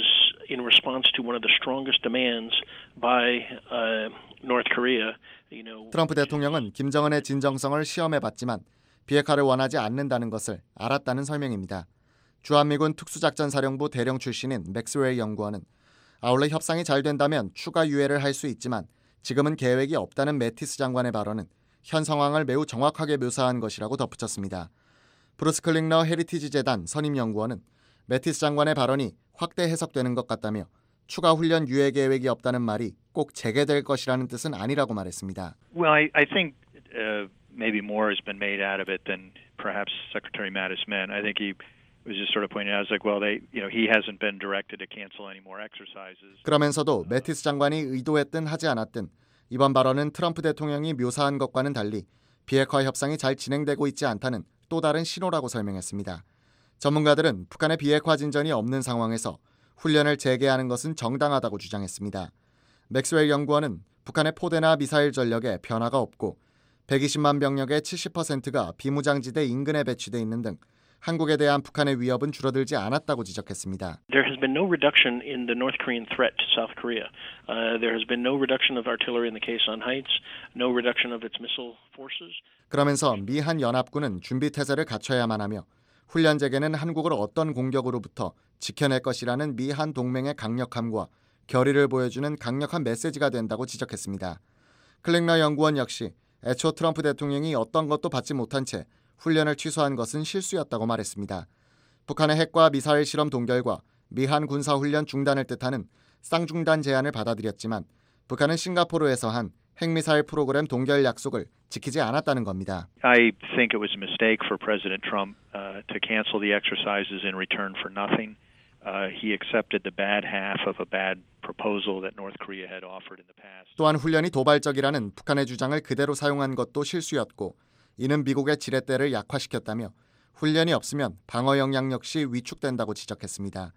in response to one of the strongest demands by uh, North Korea. You know, 트럼프 대통령은 김정은의 진정성을 시험해봤지만 비핵화를 원하지 않는다는 것을 알았다는 설명입니다. 주한미군 특수작전사령부 대령 출신인 맥스웰 연구원은 아울러 협상이 잘 된다면 추가 유예를 할 수 있지만 지금은 계획이 없다는 매티스 장관의 발언은 현 상황을 매우 정확하게 묘사한 것이라고 덧붙였습니다. 브루스 클링러 헤리티지 재단 선임연구원은 매티스 장관의 발언이 확대 해석되는 것 같다며 추가 훈련 유예 계획이 없다는 말이 꼭 재개될 것이라는 뜻은 아니라고 말했습니다. Well, I, I think uh, maybe more has been made out of it than perhaps Secretary Mattis meant. I think he was just sort of pointing out, like, well, they, you know, he hasn't been directed to cancel any more exercises. 그러면서도 매티스 장관이 의도했든 하지 않았든 이번 발언은 트럼프 대통령이 묘사한 것과는 달리 비핵화 협상이 잘 진행되고 있지 않다는 또 다른 신호라고 설명했습니다. 전문가들은 북한의 비핵화 진전이 없는 상황에서 훈련을 재개하는 것은 정당하다고 주장했습니다. 맥스웰 연구원은 북한의 포대나 미사일 전력에 변화가 없고 백이십만 병력의 칠십 퍼센트가 비무장지대 인근에 배치돼 있는 등 한국에 대한 북한의 위협은 줄어들지 않았다고 지적했습니다. There has been no reduction in the North Korean threat to South Korea. Uh, there has been no reduction of artillery in the Kaesong Heights, no reduction of its missile forces. 그러면서 미한 연합군은 준비 태세를 갖춰야만 하며 훈련 재개는 한국을 어떤 공격으로부터 지켜낼 것이라는 미한 동맹의 강력함과 결의를 보여주는 강력한 메시지가 된다고 지적했습니다. 클링러 연구원 역시 애초 트럼프 대통령이 어떤 것도 받지 못한 채 훈련을 취소한 것은 실수였다고 말했습니다. 북한의 핵과 미사일 실험 동결과 미한 군사훈련 중단을 뜻하는 쌍중단 제안을 받아들였지만 북한은 싱가포르에서 한 핵미사일 프로그램 동결 약속을 지키지 않았다는 겁니다. I think it was a mistake for President Trump uh, to cancel the exercises in return for nothing. Uh, he accepted the bad half of a bad proposal that North Korea had offered in the past. 또한 훈련이 도발적이라는 북한의 주장을 그대로 사용한 것도 실수였고 이는 미국의 지렛대를 약화시켰다며 훈련이 없으면 방어 역량 역시 위축된다고 지적했습니다.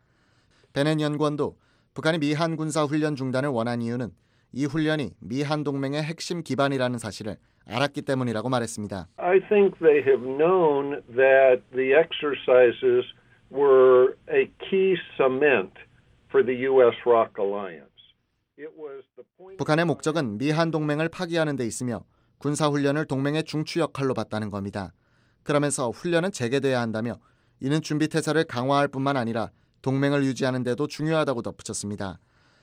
베넨 연구원도 북한이 미한 군사 훈련 중단을 원한 이유는 이 훈련이 미한 동맹의 핵심 기반이라는 사실을 알았기 때문이라고 말했습니다. I think they have known that the exercises were a key cement for the U S ROC alliance. It was the point... 북한의 목적은 미한 동맹을 파기하는 데 있으며 군사훈련을 동맹의 중추 역할로 봤다는 겁니다. 그러면서 훈련은 재개돼야 한다며 이는 준비태세를 강화할 뿐만 아니라 동맹을 유지하는 데도 중요하다고 덧붙였습니다.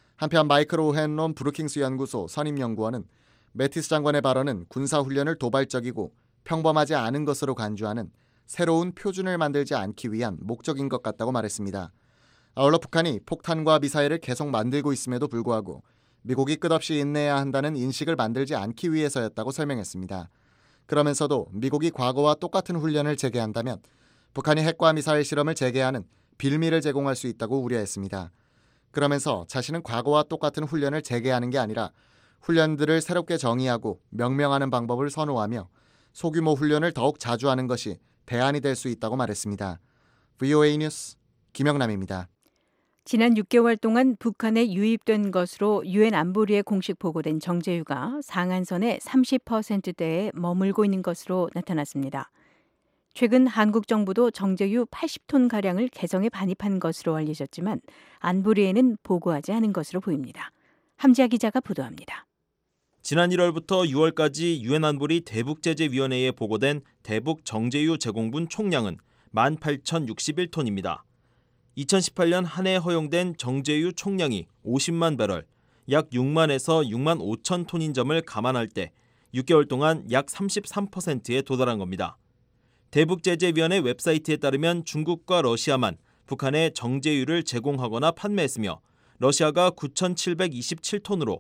한편 마이클 오헨론 브루킹스 연구소 선임연구원은 매티스 장관의 발언은 군사훈련을 도발적이고 평범하지 않은 것으로 간주하는 새로운 표준을 만들지 않기 위한 목적인 것 같다고 말했습니다. 아울러 북한이 폭탄과 미사일을 계속 만들고 있음에도 불구하고 미국이 끝없이 인내해야 한다는 인식을 만들지 않기 위해서였다고 설명했습니다. 그러면서도 미국이 과거와 똑같은 훈련을 재개한다면 북한이 핵과 미사일 실험을 재개하는 빌미를 제공할 수 있다고 우려했습니다. 그러면서 자신은 과거와 똑같은 훈련을 재개하는 게 아니라 훈련들을 새롭게 정의하고 명명하는 방법을 선호하며 소규모 훈련을 더욱 자주 하는 것이 대안이 될 수 있다고 말했습니다. 브이오에이 뉴스 김영남입니다. 지난 육 개월 동안 북한에 유입된 것으로 유엔 안보리에 공식 보고된 정제유가 상한선의 삼십 퍼센트대에 머물고 있는 것으로 나타났습니다. 최근 한국 정부도 정제유 팔십 톤가량을 개성에 반입한 것으로 알려졌지만 안보리에는 보고하지 않은 것으로 보입니다. 함지아 기자가 보도합니다. 지난 일월부터 유월까지 유엔 안보리 대북제재위원회에 보고된 대북 정제유 제공분 총량은 만 팔천육십일 톤입니다. 이천십팔 년 한 해 허용된 정제유 총량이 오십만 배럴, 약 육만에서 육만 오천 톤인 점을 감안할 때 육 개월 동안 약 삼십삼 퍼센트에 도달한 겁니다. 대북제재위원회 웹사이트에 따르면 중국과 러시아만 북한에 정제유를 제공하거나 판매했으며 러시아가 구천칠백이십칠 톤으로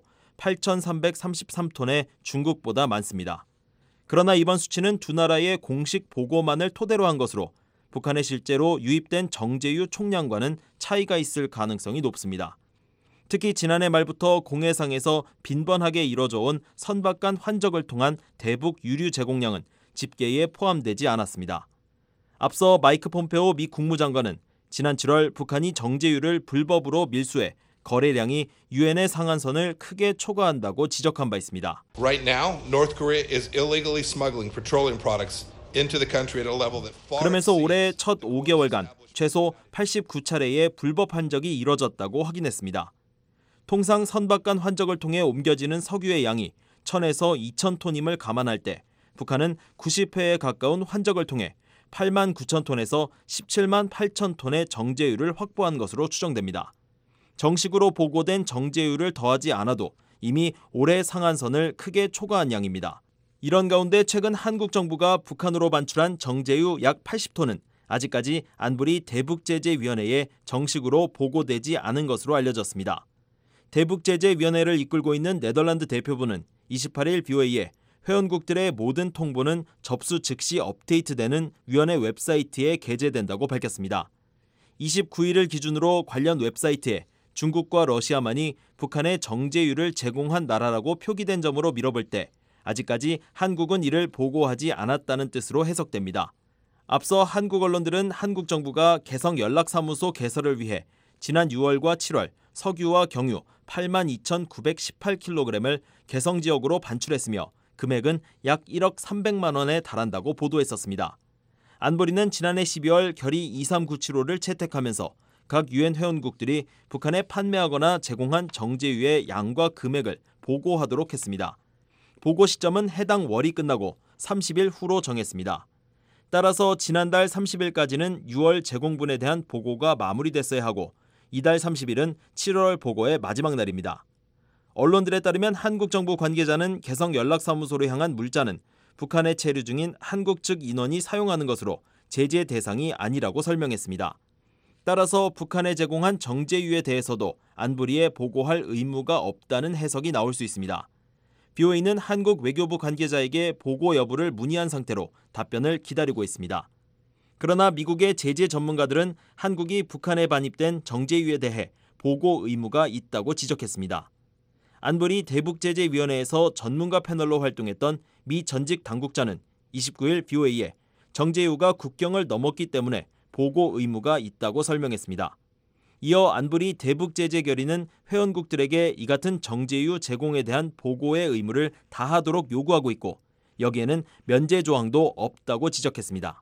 팔천삼백삼십삼 톤의 중국보다 많습니다. 그러나 이번 수치는 두 나라의 공식 보고만을 토대로 한 것으로 북한에 실제로 유입된 정제유 총량과는 차이가 있을 가능성이 높습니다. 특히 지난해 말부터 공해상에서 빈번하게 이뤄져 온 선박 간 환적을 통한 대북 유류 제공량은 집계에 포함되지 않았습니다. 앞서 마이크 폼페오 미 국무장관은 지난 칠월 북한이 정제유를 불법으로 밀수해 거래량이 유엔의 상한선을 크게 초과한다고 지적한 바 있습니다. Right now, North Korea is illegally smuggling petroleum products into the country at a level that far 그러면서 올해 첫 오 개월간 최소 팔십구 차례의 불법 환적이 이뤄졌다고 확인했습니다. 통상 선박간 환적을 통해 옮겨지는 석유의 양이 천에서 이천 톤임을 감안할 때 북한은 구십 회에 가까운 환적을 통해 팔만 구천 톤에서 십칠만 팔천 톤의 정제유를 확보한 것으로 추정됩니다. 정식으로 보고된 정제유를 더하지 않아도 이미 올해 상한선을 크게 초과한 양입니다. 이런 가운데 최근 한국 정부가 북한으로 반출한 정제유 약 팔십 톤은 아직까지 안보리 대북제재위원회에 정식으로 보고되지 않은 것으로 알려졌습니다. 대북제재위원회를 이끌고 있는 네덜란드 대표부는 이십팔 일 비오에이에 회원국들의 모든 통보는 접수 즉시 업데이트되는 위원회 웹사이트에 게재된다고 밝혔습니다. 이십구 일을 기준으로 관련 웹사이트에 중국과 러시아만이 북한에 정제유를 제공한 나라라고 표기된 점으로 미뤄볼 때 아직까지 한국은 이를 보고하지 않았다는 뜻으로 해석됩니다. 앞서 한국 언론들은 한국 정부가 개성 연락사무소 개설을 위해 지난 유월과 칠월 석유와 경유 팔만 이천구백십팔 킬로그램을 개성 지역으로 반출했으며 금액은 약 일억 삼백만 원에 달한다고 보도했었습니다. 안보리는 지난해 십이월 결의 이삼구칠오를 채택하면서 각 유엔 회원국들이 북한에 판매하거나 제공한 정제유의 양과 금액을 보고하도록 했습니다. 보고 시점은 해당 월이 끝나고 삼십 일 후로 정했습니다. 따라서 지난달 삼십 일까지는 유월 제공분에 대한 보고가 마무리됐어야 하고 이달 삼십 일은 칠월 보고의 마지막 날입니다. 언론들에 따르면 한국 정부 관계자는 개성 연락사무소로 향한 물자는 북한에 체류 중인 한국 측 인원이 사용하는 것으로 제재 대상이 아니라고 설명했습니다. 따라서 북한에 제공한 정제유에 대해서도 안보리에 보고할 의무가 없다는 해석이 나올 수 있습니다. 비오에이는 한국 외교부 관계자에게 보고 여부를 문의한 상태로 답변을 기다리고 있습니다. 그러나 미국의 제재 전문가들은 한국이 북한에 반입된 정제유에 대해 보고 의무가 있다고 지적했습니다. 안보리 대북제재위원회에서 전문가 패널로 활동했던 미 전직 당국자는 이십구 일 비오에이에 정제유가 국경을 넘었기 때문에 보고 의무가 있다고 설명했습니다. 이어 안보리 대북제재 결의는 회원국들에게 이 같은 정제유 제공에 대한 보고의 의무를 다하도록 요구하고 있고 여기에는 면제 조항도 없다고 지적했습니다.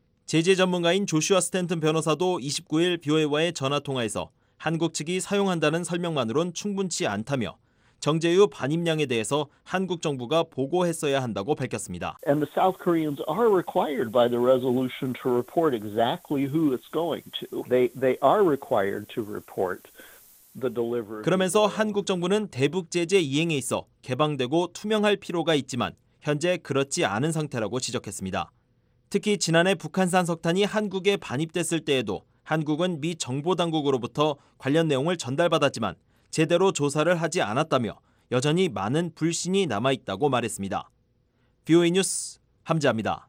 제재 전문가인 조슈아 스탠튼 변호사도 이십구 일 비오에이와의 전화통화에서 한국 측이 사용한다는 설명만으론 충분치 않다며 정제유 반입량에 대해서 한국 정부가 보고했어야 한다고 밝혔습니다. And the South Koreans are required by the resolution to report exactly who it's going to. They they are required to report the delivery. 그러면서 한국 정부는 대북 제재 이행에 있어 개방되고 투명할 필요가 있지만 현재 그렇지 않은 상태라고 지적했습니다. 특히 지난해 북한산 석탄이 한국에 반입됐을 때에도 한국은 미 정보당국으로부터 관련 내용을 전달받았지만 제대로 조사를 하지 않았다며 여전히 많은 불신이 남아있다고 말했습니다. 비오에이 뉴스 함재합니다.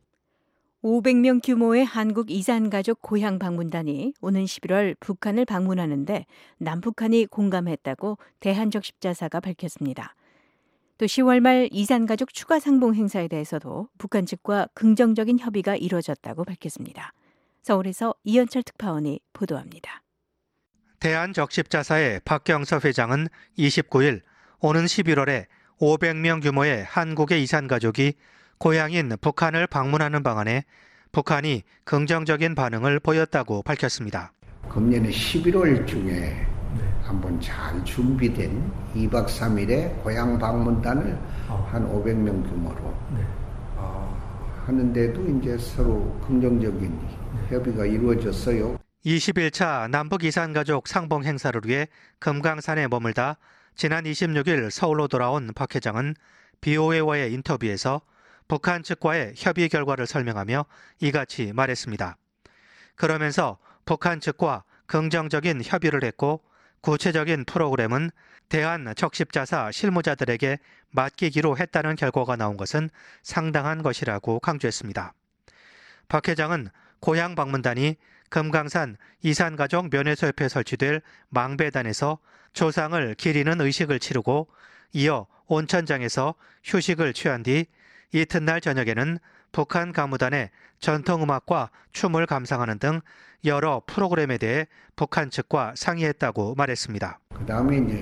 오백 명 규모의 한국 이산가족 고향 방문단이 오는 십일월 북한을 방문하는데 남북한이 공감했다고 대한적십자사가 밝혔습니다. 또 시월 말 이산가족 추가 상봉 행사에 대해서도 북한 측과 긍정적인 협의가 이뤄졌다고 밝혔습니다. 서울에서 이현철 특파원이 보도합니다. 대한적십자사의 박경서 회장은 이십구 일 오는 십일월에 오백 명 규모의 한국의 이산가족이 고향인 북한을 방문하는 방안에 북한이 긍정적인 반응을 보였다고 밝혔습니다. 금년에 십일월 중에 한번 잘 준비된 이박 삼일의 고향 방문단을 한 오백 명 규모로 어, 하는데도 이제 서로 긍정적인 협의가 이루어졌어요. 이십일 차 남북 이산가족 상봉 행사를 위해 금강산에 머물다 지난 이십육 일 서울로 돌아온 박 회장은 비오에이와의 인터뷰에서 북한 측과의 협의 결과를 설명하며 이같이 말했습니다. 그러면서 북한 측과 긍정적인 협의를 했고 구체적인 프로그램은 대한적십자사 실무자들에게 맡기기로 했다는 결과가 나온 것은 상당한 것이라고 강조했습니다. 박 회장은 고향 방문단이 금강산 이산가족 면회소 옆에 설치될 망배단에서 조상을 기리는 의식을 치르고 이어 온천장에서 휴식을 취한 뒤 이튿날 저녁에는 북한 가무단의 전통음악과 춤을 감상하는 등 여러 프로그램에 대해 북한 측과 상의했다고 말했습니다. 그 다음에 이제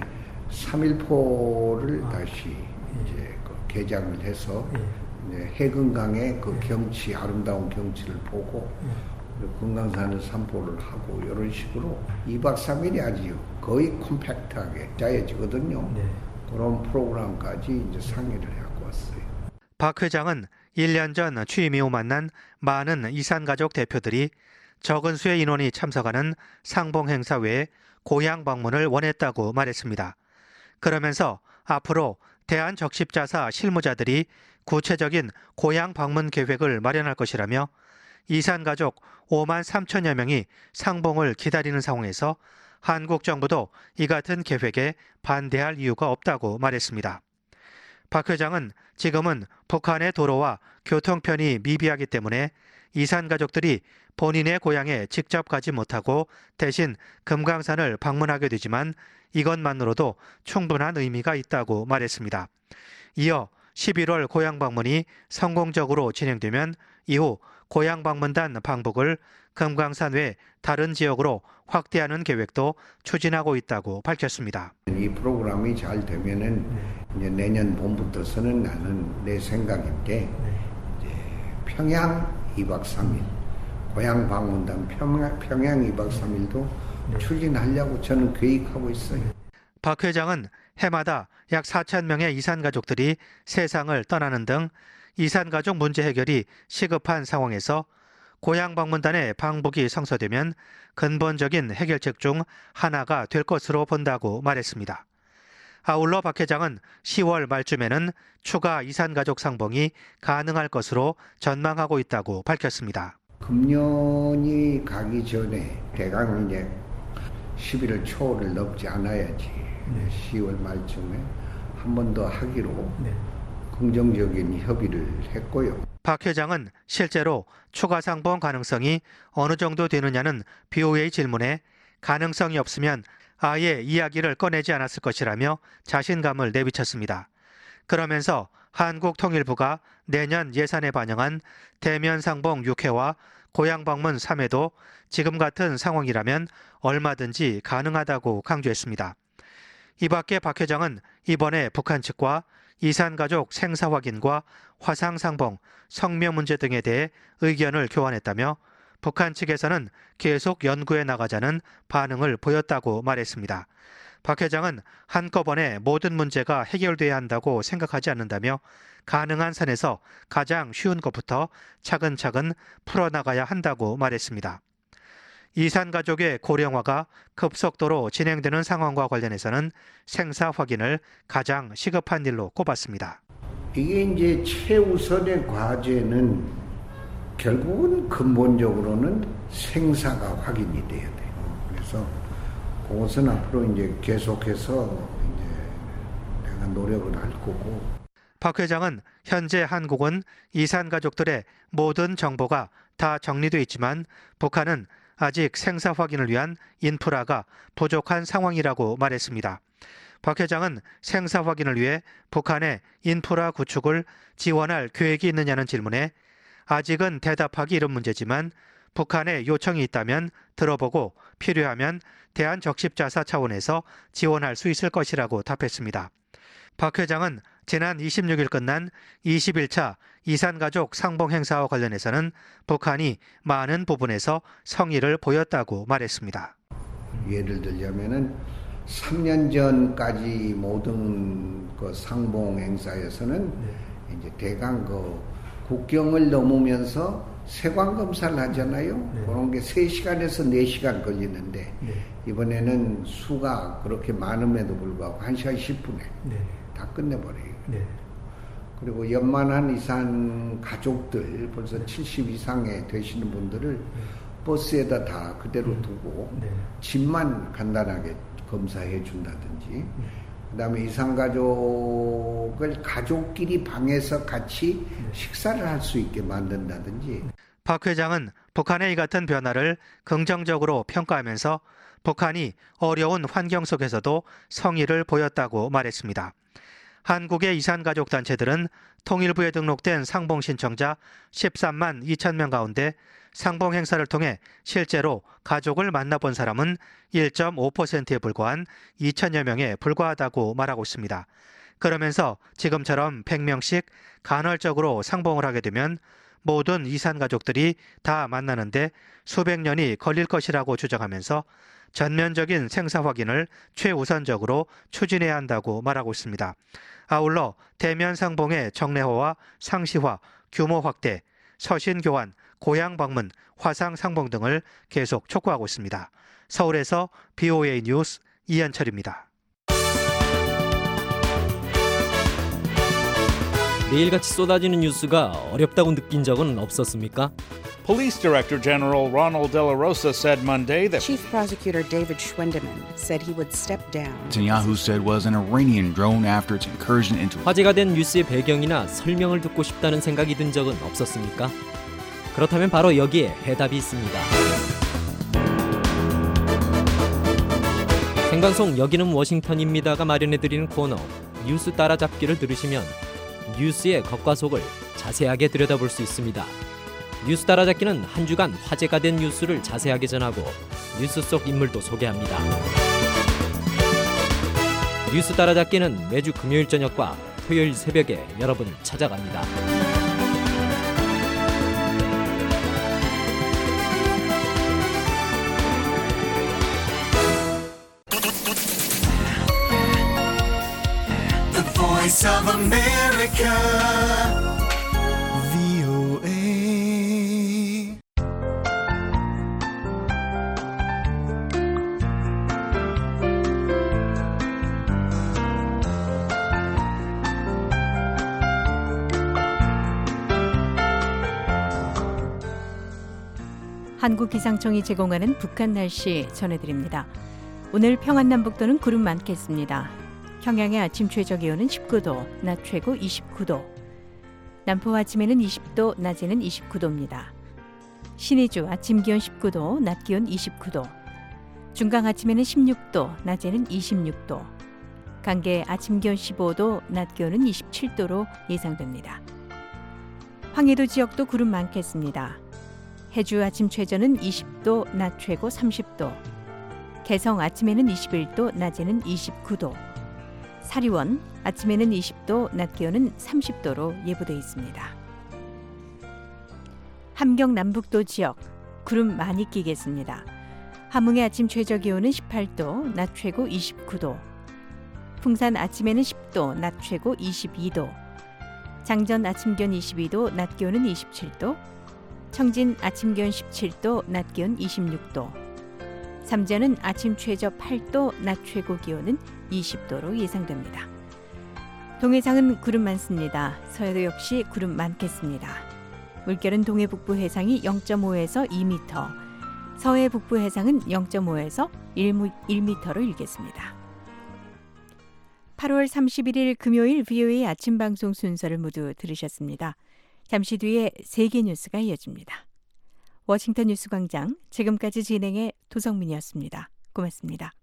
삼일포를 다시 이제 그 개장을 해서 이제 해금강의 그 경치, 아름다운 경치를 보고 금강산을 산보를 하고 이런 식으로 이박 삼일이 아주 거의 콤팩트하게 짜여지거든요. 네. 그런 프로그램까지 이제 상의를 하고 왔어요. 박 회장은 일 년 전 취임 이후 만난 많은 이산가족 대표들이 적은 수의 인원이 참석하는 상봉 행사 외에 고향 방문을 원했다고 말했습니다. 그러면서 앞으로 대한적십자사 실무자들이 구체적인 고향 방문 계획을 마련할 것이라며 이산가족 오만 삼천여 명이 상봉을 기다리는 상황에서 한국 정부도 이 같은 계획에 반대할 이유가 없다고 말했습니다. 박 회장은 지금은 북한의 도로와 교통편이 미비하기 때문에 이산가족들이 본인의 고향에 직접 가지 못하고 대신 금강산을 방문하게 되지만 이것만으로도 충분한 의미가 있다고 말했습니다. 이어 십일월 고향 방문이 성공적으로 진행되면 이후 고향 방문단 방북을 금강산 외 다른 지역으로 확대하는 계획도 추진하고 있다고 밝혔습니다. 이 프로그램이 잘 되면은 이제 내년 봄부터서는 나는 내 생각인데 이제 평양 이박 삼일, 고향 방문단 평양, 평양 이박 삼일도 추진하려고 저는 계획하고 있어요. 박 회장은 해마다 약 사천 명의 이산가족들이 세상을 떠나는 등 이산가족 문제 해결이 시급한 상황에서 고향 방문단의 방북이 성사되면 근본적인 해결책 중 하나가 될 것으로 본다고 말했습니다. 아울러 박 회장은 시월 말쯤에는 추가 이산가족 상봉이 가능할 것으로 전망하고 있다고 밝혔습니다. 금년이 가기 전에 대강 이제 십일월 초를 넘지 않아야지 네. 시월 말쯤에 한 번 더 하기로 네. 긍정적인 협의를 했고요. 박 회장은 실제로 추가 상봉 가능성이 어느 정도 되느냐는 비오에이 질문에 가능성이 없으면 아예 이야기를 꺼내지 않았을 것이라며 자신감을 내비쳤습니다. 그러면서 한국통일부가 내년 예산에 반영한 대면 상봉 육 회와 고향 방문 삼 회도 지금 같은 상황이라면 얼마든지 가능하다고 강조했습니다. 이 밖에 박 회장은 이번에 북한 측과 이산가족 생사 확인과 화상 상봉, 성묘 문제 등에 대해 의견을 교환했다며 북한 측에서는 계속 연구해 나가자는 반응을 보였다고 말했습니다. 박 회장은 한꺼번에 모든 문제가 해결돼야 한다고 생각하지 않는다며 가능한 선에서 가장 쉬운 것부터 차근차근 풀어나가야 한다고 말했습니다. 이산가족의 고령화가 급속도로 진행되는 상황과 관련해서는 생사 확인을 가장 시급한 일로 꼽았습니다. 이게 이제 최우선의 과제는 결국은 근본적으로는 생사가 확인이 돼야 돼요. 그래서 그것은 앞으로 이제 계속해서 이제 내가 노력을 할 거고. 박 회장은 현재 한국은 이산가족들의 모든 정보가 다 정리돼 있지만 북한은 아직 생사 확인을 위한 인프라가 부족한 상황이라고 말했습니다. 박 회장은 생사 확인을 위해 북한의 인프라 구축을 지원할 계획이 있느냐는 질문에 아직은 대답하기 이른 문제지만 북한의 요청이 있다면 들어보고 필요하면 대한적십자사 차원에서 지원할 수 있을 것이라고 답했습니다. 박 회장은 지난 이십육 일 끝난 이십일 차 이산가족 상봉 행사와 관련해서는 북한이 많은 부분에서 성의를 보였다고 말했습니다. 예를 들자면은 삼 년 전까지 모든 그 상봉 행사에서는 네. 이제 대강 그 국경을 넘으면서 세관 검사를 하잖아요. 네. 그런 게 세 시간에서 네 시간 걸리는데 네. 이번에는 수가 그렇게 많음에도 불구하고 한 시간 십 분에 네. 다 끝내버려요. 네. 그리고 연만한 이산 가족들 벌써 칠십 이상에 되시는 분들을 네. 버스에다 다 그대로 두고 네. 집만 간단하게 검사해 준다든지 네. 그다음에 이산 가족을 가족끼리 방에서 같이 네. 식사를 할 수 있게 만든다든지. 박 회장은 북한의 이 같은 변화를 긍정적으로 평가하면서 북한이 어려운 환경 속에서도 성의를 보였다고 말했습니다. 한국의 이산가족 단체들은 통일부에 등록된 상봉 신청자 십삼만 이천 명 가운데 상봉 행사를 통해 실제로 가족을 만나본 사람은 일 점 오 퍼센트에 불과한 이천여 명에 불과하다고 말하고 있습니다. 그러면서 지금처럼 백 명씩 간헐적으로 상봉을 하게 되면 모든 이산 가족들이 다 만나는데 수백 년이 걸릴 것이라고 주장하면서 전면적인 생사 확인을 최우선적으로 추진해야 한다고 말하고 있습니다. 아울러 대면 상봉의 정례화와 상시화, 규모 확대, 서신 교환, 고향 방문, 화상 상봉 등을 계속 촉구하고 있습니다. 서울에서 비오에이 뉴스 이현철입니다. 매일같이 쏟아지는 뉴스가 어렵다고 느낀 적은 없었습니까? Police Director General Ronald De La Rosa said Monday that Chief Prosecutor David Schwendeman said he would step down. Netanyahu said was an Iranian drone after its incursion into. 화제가 된 뉴스의 배경이나 설명을 듣고 싶다는 생각이 든 적은 없었습니까? 그렇다면 바로 여기에 해답이 있습니다. 생방송 여기는 워싱턴입니다가 마련해드리는 코너 뉴스 따라잡기를 들으시면 뉴스의 겉과 속을 자세하게 들여다볼 수 있습니다. 뉴스 따라잡기는 한 주간 화제가 된 뉴스를 자세하게 전하고 뉴스 속 인물도 소개합니다. 뉴스 따라잡기는 매주 금요일 저녁과 토요일 새벽에 여러분을 찾아갑니다. The Voice of America. 한국기상청이 제공하는 북한 날씨 전해드립니다. 오늘 평안남북도는 구름 많겠습니다. 평양의 아침 최저기온은 십구 도, 낮 최고 이십구 도. 남포 아침에는 이십 도, 낮에는 이십구 도입니다. 신의주 아침 기온 십구 도, 낮 기온 이십구 도. 중강 아침에는 십육 도, 낮에는 이십육 도. 강계 아침 기온 십오 도, 낮 기온은 이십칠 도로 예상됩니다. 황해도 지역도 구름 많겠습니다. 해주 아침 최저는 이십 도, 낮 최고 삼십 도. 개성 아침에는 이십일 도, 낮에는 이십구 도. 사리원 아침에는 이십 도, 낮 기온은 삼십 도로 예보돼 있습니다. 함경 남북도 지역 구름 많이 끼겠습니다. 함흥의 아침 최저 기온은 십팔 도, 낮 최고 이십구 도. 풍산 아침에는 십 도, 낮 최고 이십이 도. 장전 아침 기온 이십이 도, 낮 기온은 이십칠 도. 청진 아침 기온 십칠 도, 낮 기온 이십육 도. 삼전은 아침 최저 팔 도, 낮 최고 기온은 이십 도로 예상됩니다. 동해상은 구름 많습니다. 서해도 역시 구름 많겠습니다. 물결은 동해 북부 해상이 영 점 오에서 이 미터, 서해 북부 해상은 영 점 오에서 일 미터로 일겠습니다. 팔월 삼십일일 금요일 비오에이 아침 방송 순서를 모두 들으셨습니다. 잠시 뒤에 세계 뉴스가 이어집니다. 워싱턴 뉴스 광장, 지금까지 진행의 도성민이었습니다. 고맙습니다.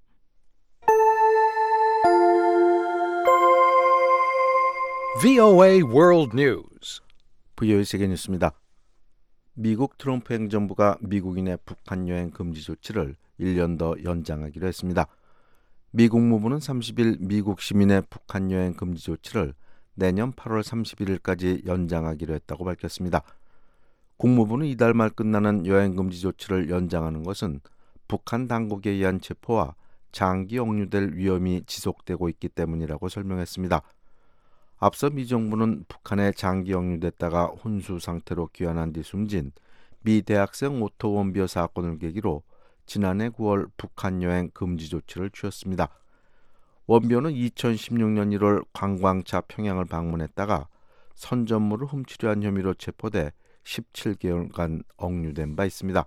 브이오에이 World News. 브이오에이 세계 뉴스입니다. 미국 트럼프 행정부가 미국인의 북한 여행 금지 조치를 일 년 더 연장하기로 했습니다. 미 국무부는 삼십일 미국 시민의 북한 여행 금지 조치를 내년 팔월 삼십일일까지 연장하기로 했다고 밝혔습니다. 국무부는 이달 말 끝나는 여행 금지 조치를 연장하는 것은 북한 당국에 의한 체포와 장기 억류될 위험이 지속되고 있기 때문이라고 설명했습니다. 앞서 미 정부는 북한에 장기 억류됐다가 혼수 상태로 귀환한 뒤 숨진 미 대학생 오토 원비어 사건을 계기로 지난해 구월 북한 여행 금지 조치를 취했습니다. 원비어는 이천십육년 일월 관광차 평양을 방문했다가 선전물을 훔치려 한 혐의로 체포돼 십칠 개월간 억류된 바 있습니다.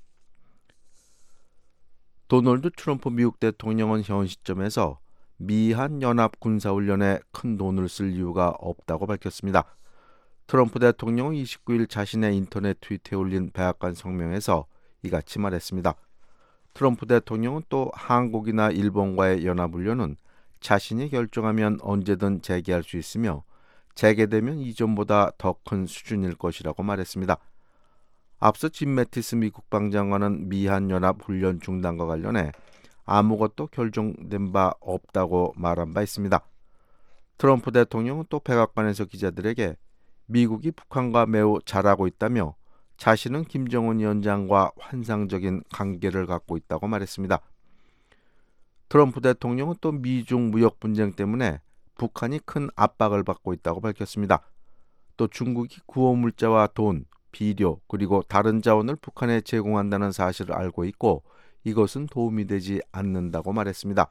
도널드 트럼프 미국 대통령은 현 시점에서 미한 연합 군사훈련에 큰 돈을 쓸 이유가 없다고 밝혔습니다. 트럼프 대통령은 이십구일 자신의 인터넷 트위터에 올린 백악관 성명에서 이같이 말했습니다. 트럼프 대통령은 또 한국이나 일본과의 연합훈련은 자신이 결정하면 언제든 재개할 수 있으며 재개되면 이전보다 더 큰 수준일 것이라고 말했습니다. 앞서 짐 매티스 미 국방장관은 미한연합 훈련 중단과 관련해 아무것도 결정된 바 없다고 말한 바 있습니다. 트럼프 대통령은 또 백악관에서 기자들에게 미국이 북한과 매우 잘하고 있다며 자신은 김정은 위원장과 환상적인 관계를 갖고 있다고 말했습니다. 트럼프 대통령은 또 미중 무역 분쟁 때문에 북한이 큰 압박을 받고 있다고 밝혔습니다. 또 중국이 구호물자와 돈, 비료 그리고 다른 자원을 북한에 제공한다는 사실을 알고 있고 이것은 도움이 되지 않는다고 말했습니다.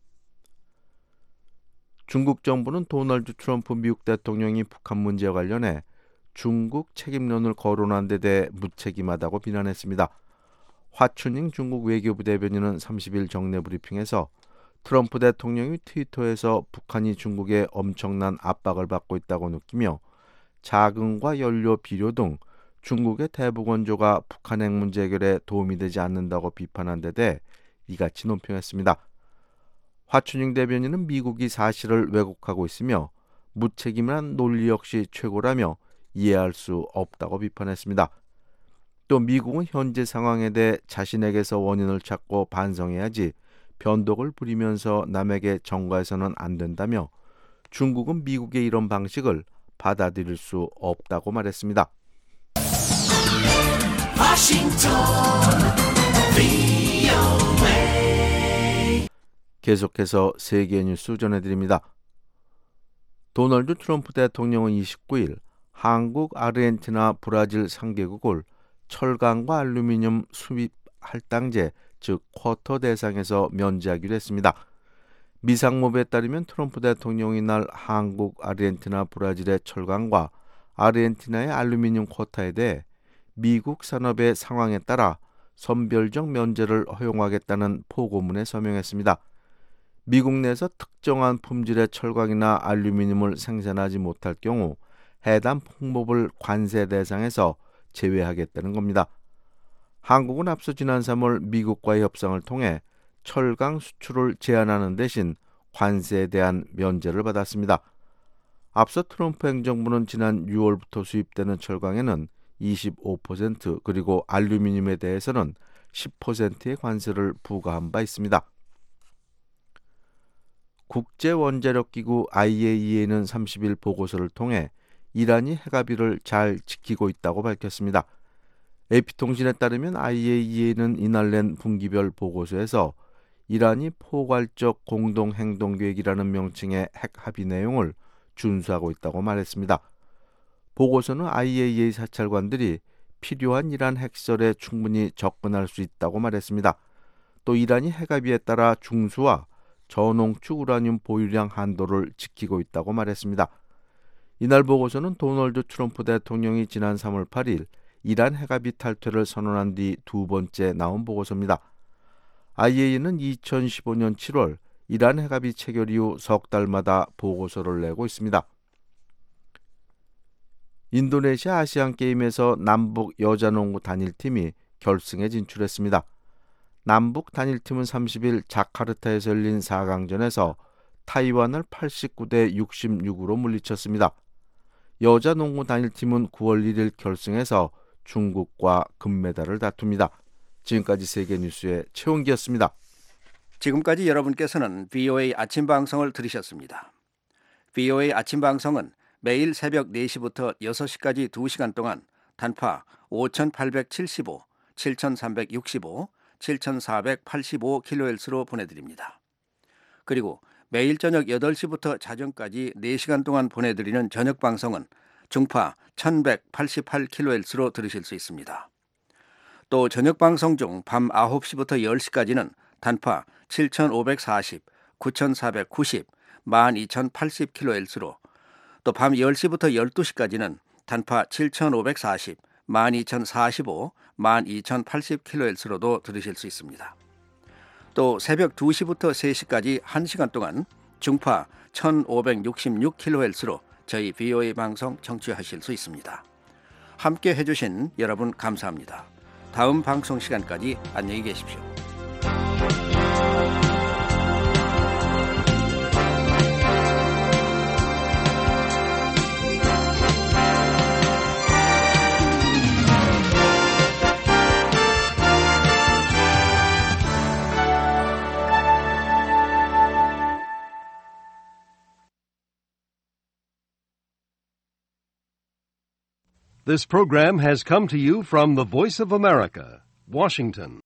중국 정부는 도널드 트럼프 미국 대통령이 북한 문제와 관련해 중국 책임론을 거론한 데 대해 무책임하다고 비난했습니다. 화춘잉 중국 외교부 대변인은 삼십 일 정례 브리핑에서 트럼프 대통령이 트위터에서 북한이 중국에 엄청난 압박을 받고 있다고 느끼며 자금과 연료, 비료 등 중국의 대북 원조가 북한 핵 문제 해결에 도움이 되지 않는다고 비판한 데 대해 이같이 논평했습니다. 화춘잉 대변인은 미국이 사실을 왜곡하고 있으며 무책임한 논리 역시 최고라며 이해할 수 없다고 비판했습니다. 또 미국은 현재 상황에 대해 자신에게서 원인을 찾고 반성해야지 변덕을 부리면서 남에게 전가해서는 안 된다며 중국은 미국의 이런 방식을 받아들일 수 없다고 말했습니다. 워싱턴 브이오에이 계속해서 세계 뉴스 전해드립니다. 도널드 트럼프 대통령은 이십구 일 한국, 아르헨티나, 브라질 세 개국을 철강과 알루미늄 수입 할당제, 즉 쿼터 대상에서 면제하기로 했습니다. 미상무부에 따르면 트럼프 대통령이 이날 한국, 아르헨티나, 브라질의 철강과 아르헨티나의 알루미늄 쿼터에 대해 미국 산업의 상황에 따라 선별적 면제를 허용하겠다는 포고문에 서명했습니다. 미국 내에서 특정한 품질의 철강이나 알루미늄을 생산하지 못할 경우 해당 품목을 관세 대상에서 제외하겠다는 겁니다. 한국은 앞서 지난 삼월 미국과의 협상을 통해 철강 수출을 제한하는 대신 관세에 대한 면제를 받았습니다. 앞서 트럼프 행정부는 지난 유월부터 수입되는 철강에는 이십오 퍼센트 그리고 알루미늄에 대해서는 십 퍼센트의 관세를 부과한 바 있습니다. 국제원자력기구 아이에이이에이는 삼십 일 보고서를 통해 이란이 핵합의를 잘 지키고 있다고 밝혔습니다. 에이피통신에 따르면 아이에이이에이는 이날 낸 분기별 보고서에서 이란이 포괄적 공동행동계획이라는 명칭의 핵합의 내용을 준수하고 있다고 말했습니다. 보고서는 아이에이이에이 사찰관들이 필요한 이란 핵시설에 충분히 접근할 수 있다고 말했습니다. 또 이란이 핵합의에 따라 중수와 저농축 우라늄 보유량 한도를 지키고 있다고 말했습니다. 이날 보고서는 도널드 트럼프 대통령이 지난 삼월 팔일 이란 핵합의 탈퇴를 선언한 뒤 두 번째 나온 보고서입니다. 아이에이이에이는 이천십오 년 칠월 이란 핵합의 체결 이후 석 달마다 보고서를 내고 있습니다. 인도네시아 아시안게임에서 남북 여자농구 단일팀이 결승에 진출했습니다. 남북 단일팀은 삼십 일 자카르타에서 열린 사 강전에서 타이완을 팔십구 대 육십육으로 물리쳤습니다. 여자 농구 단일팀은 구월 일일 결승에서 중국과 금메달을 다툽니다. 지금까지 세계뉴스의 최원기였습니다. 지금까지 여러분께서는 브이오에이 아침 방송을 들으셨습니다. 브이오에이 아침 방송은 매일 새벽 네 시부터 여섯 시까지 두 시간 동안 단파 오천팔백칠십오, 칠천삼백육십오, 칠천사백팔십오 킬로헤르츠로 보내드립니다. 그리고 매일 저녁 여덟 시부터 자정까지 네 시간 동안 보내드리는 저녁 방송은 중파 천백팔십팔 킬로헤르츠로 들으실 수 있습니다. 또 저녁 방송 중 밤 아홉 시부터 열 시까지는 단파 칠천오백사십, 구천사백구십, 만 이천팔십 킬로헤르츠로 또 밤 열 시부터 열두 시까지는 단파 칠천오백사십, 만 이천사십오, 만 이천팔십 킬로헤르츠로도 들으실 수 있습니다. 또 새벽 두 시부터 세 시까지 한 시간 동안 중파 천오백육십육 킬로헤르츠로 저희 브이오에이 방송 청취하실 수 있습니다. 함께 해주신 여러분 감사합니다. 다음 방송 시간까지 안녕히 계십시오. This program has come to you from the Voice of America, Washington.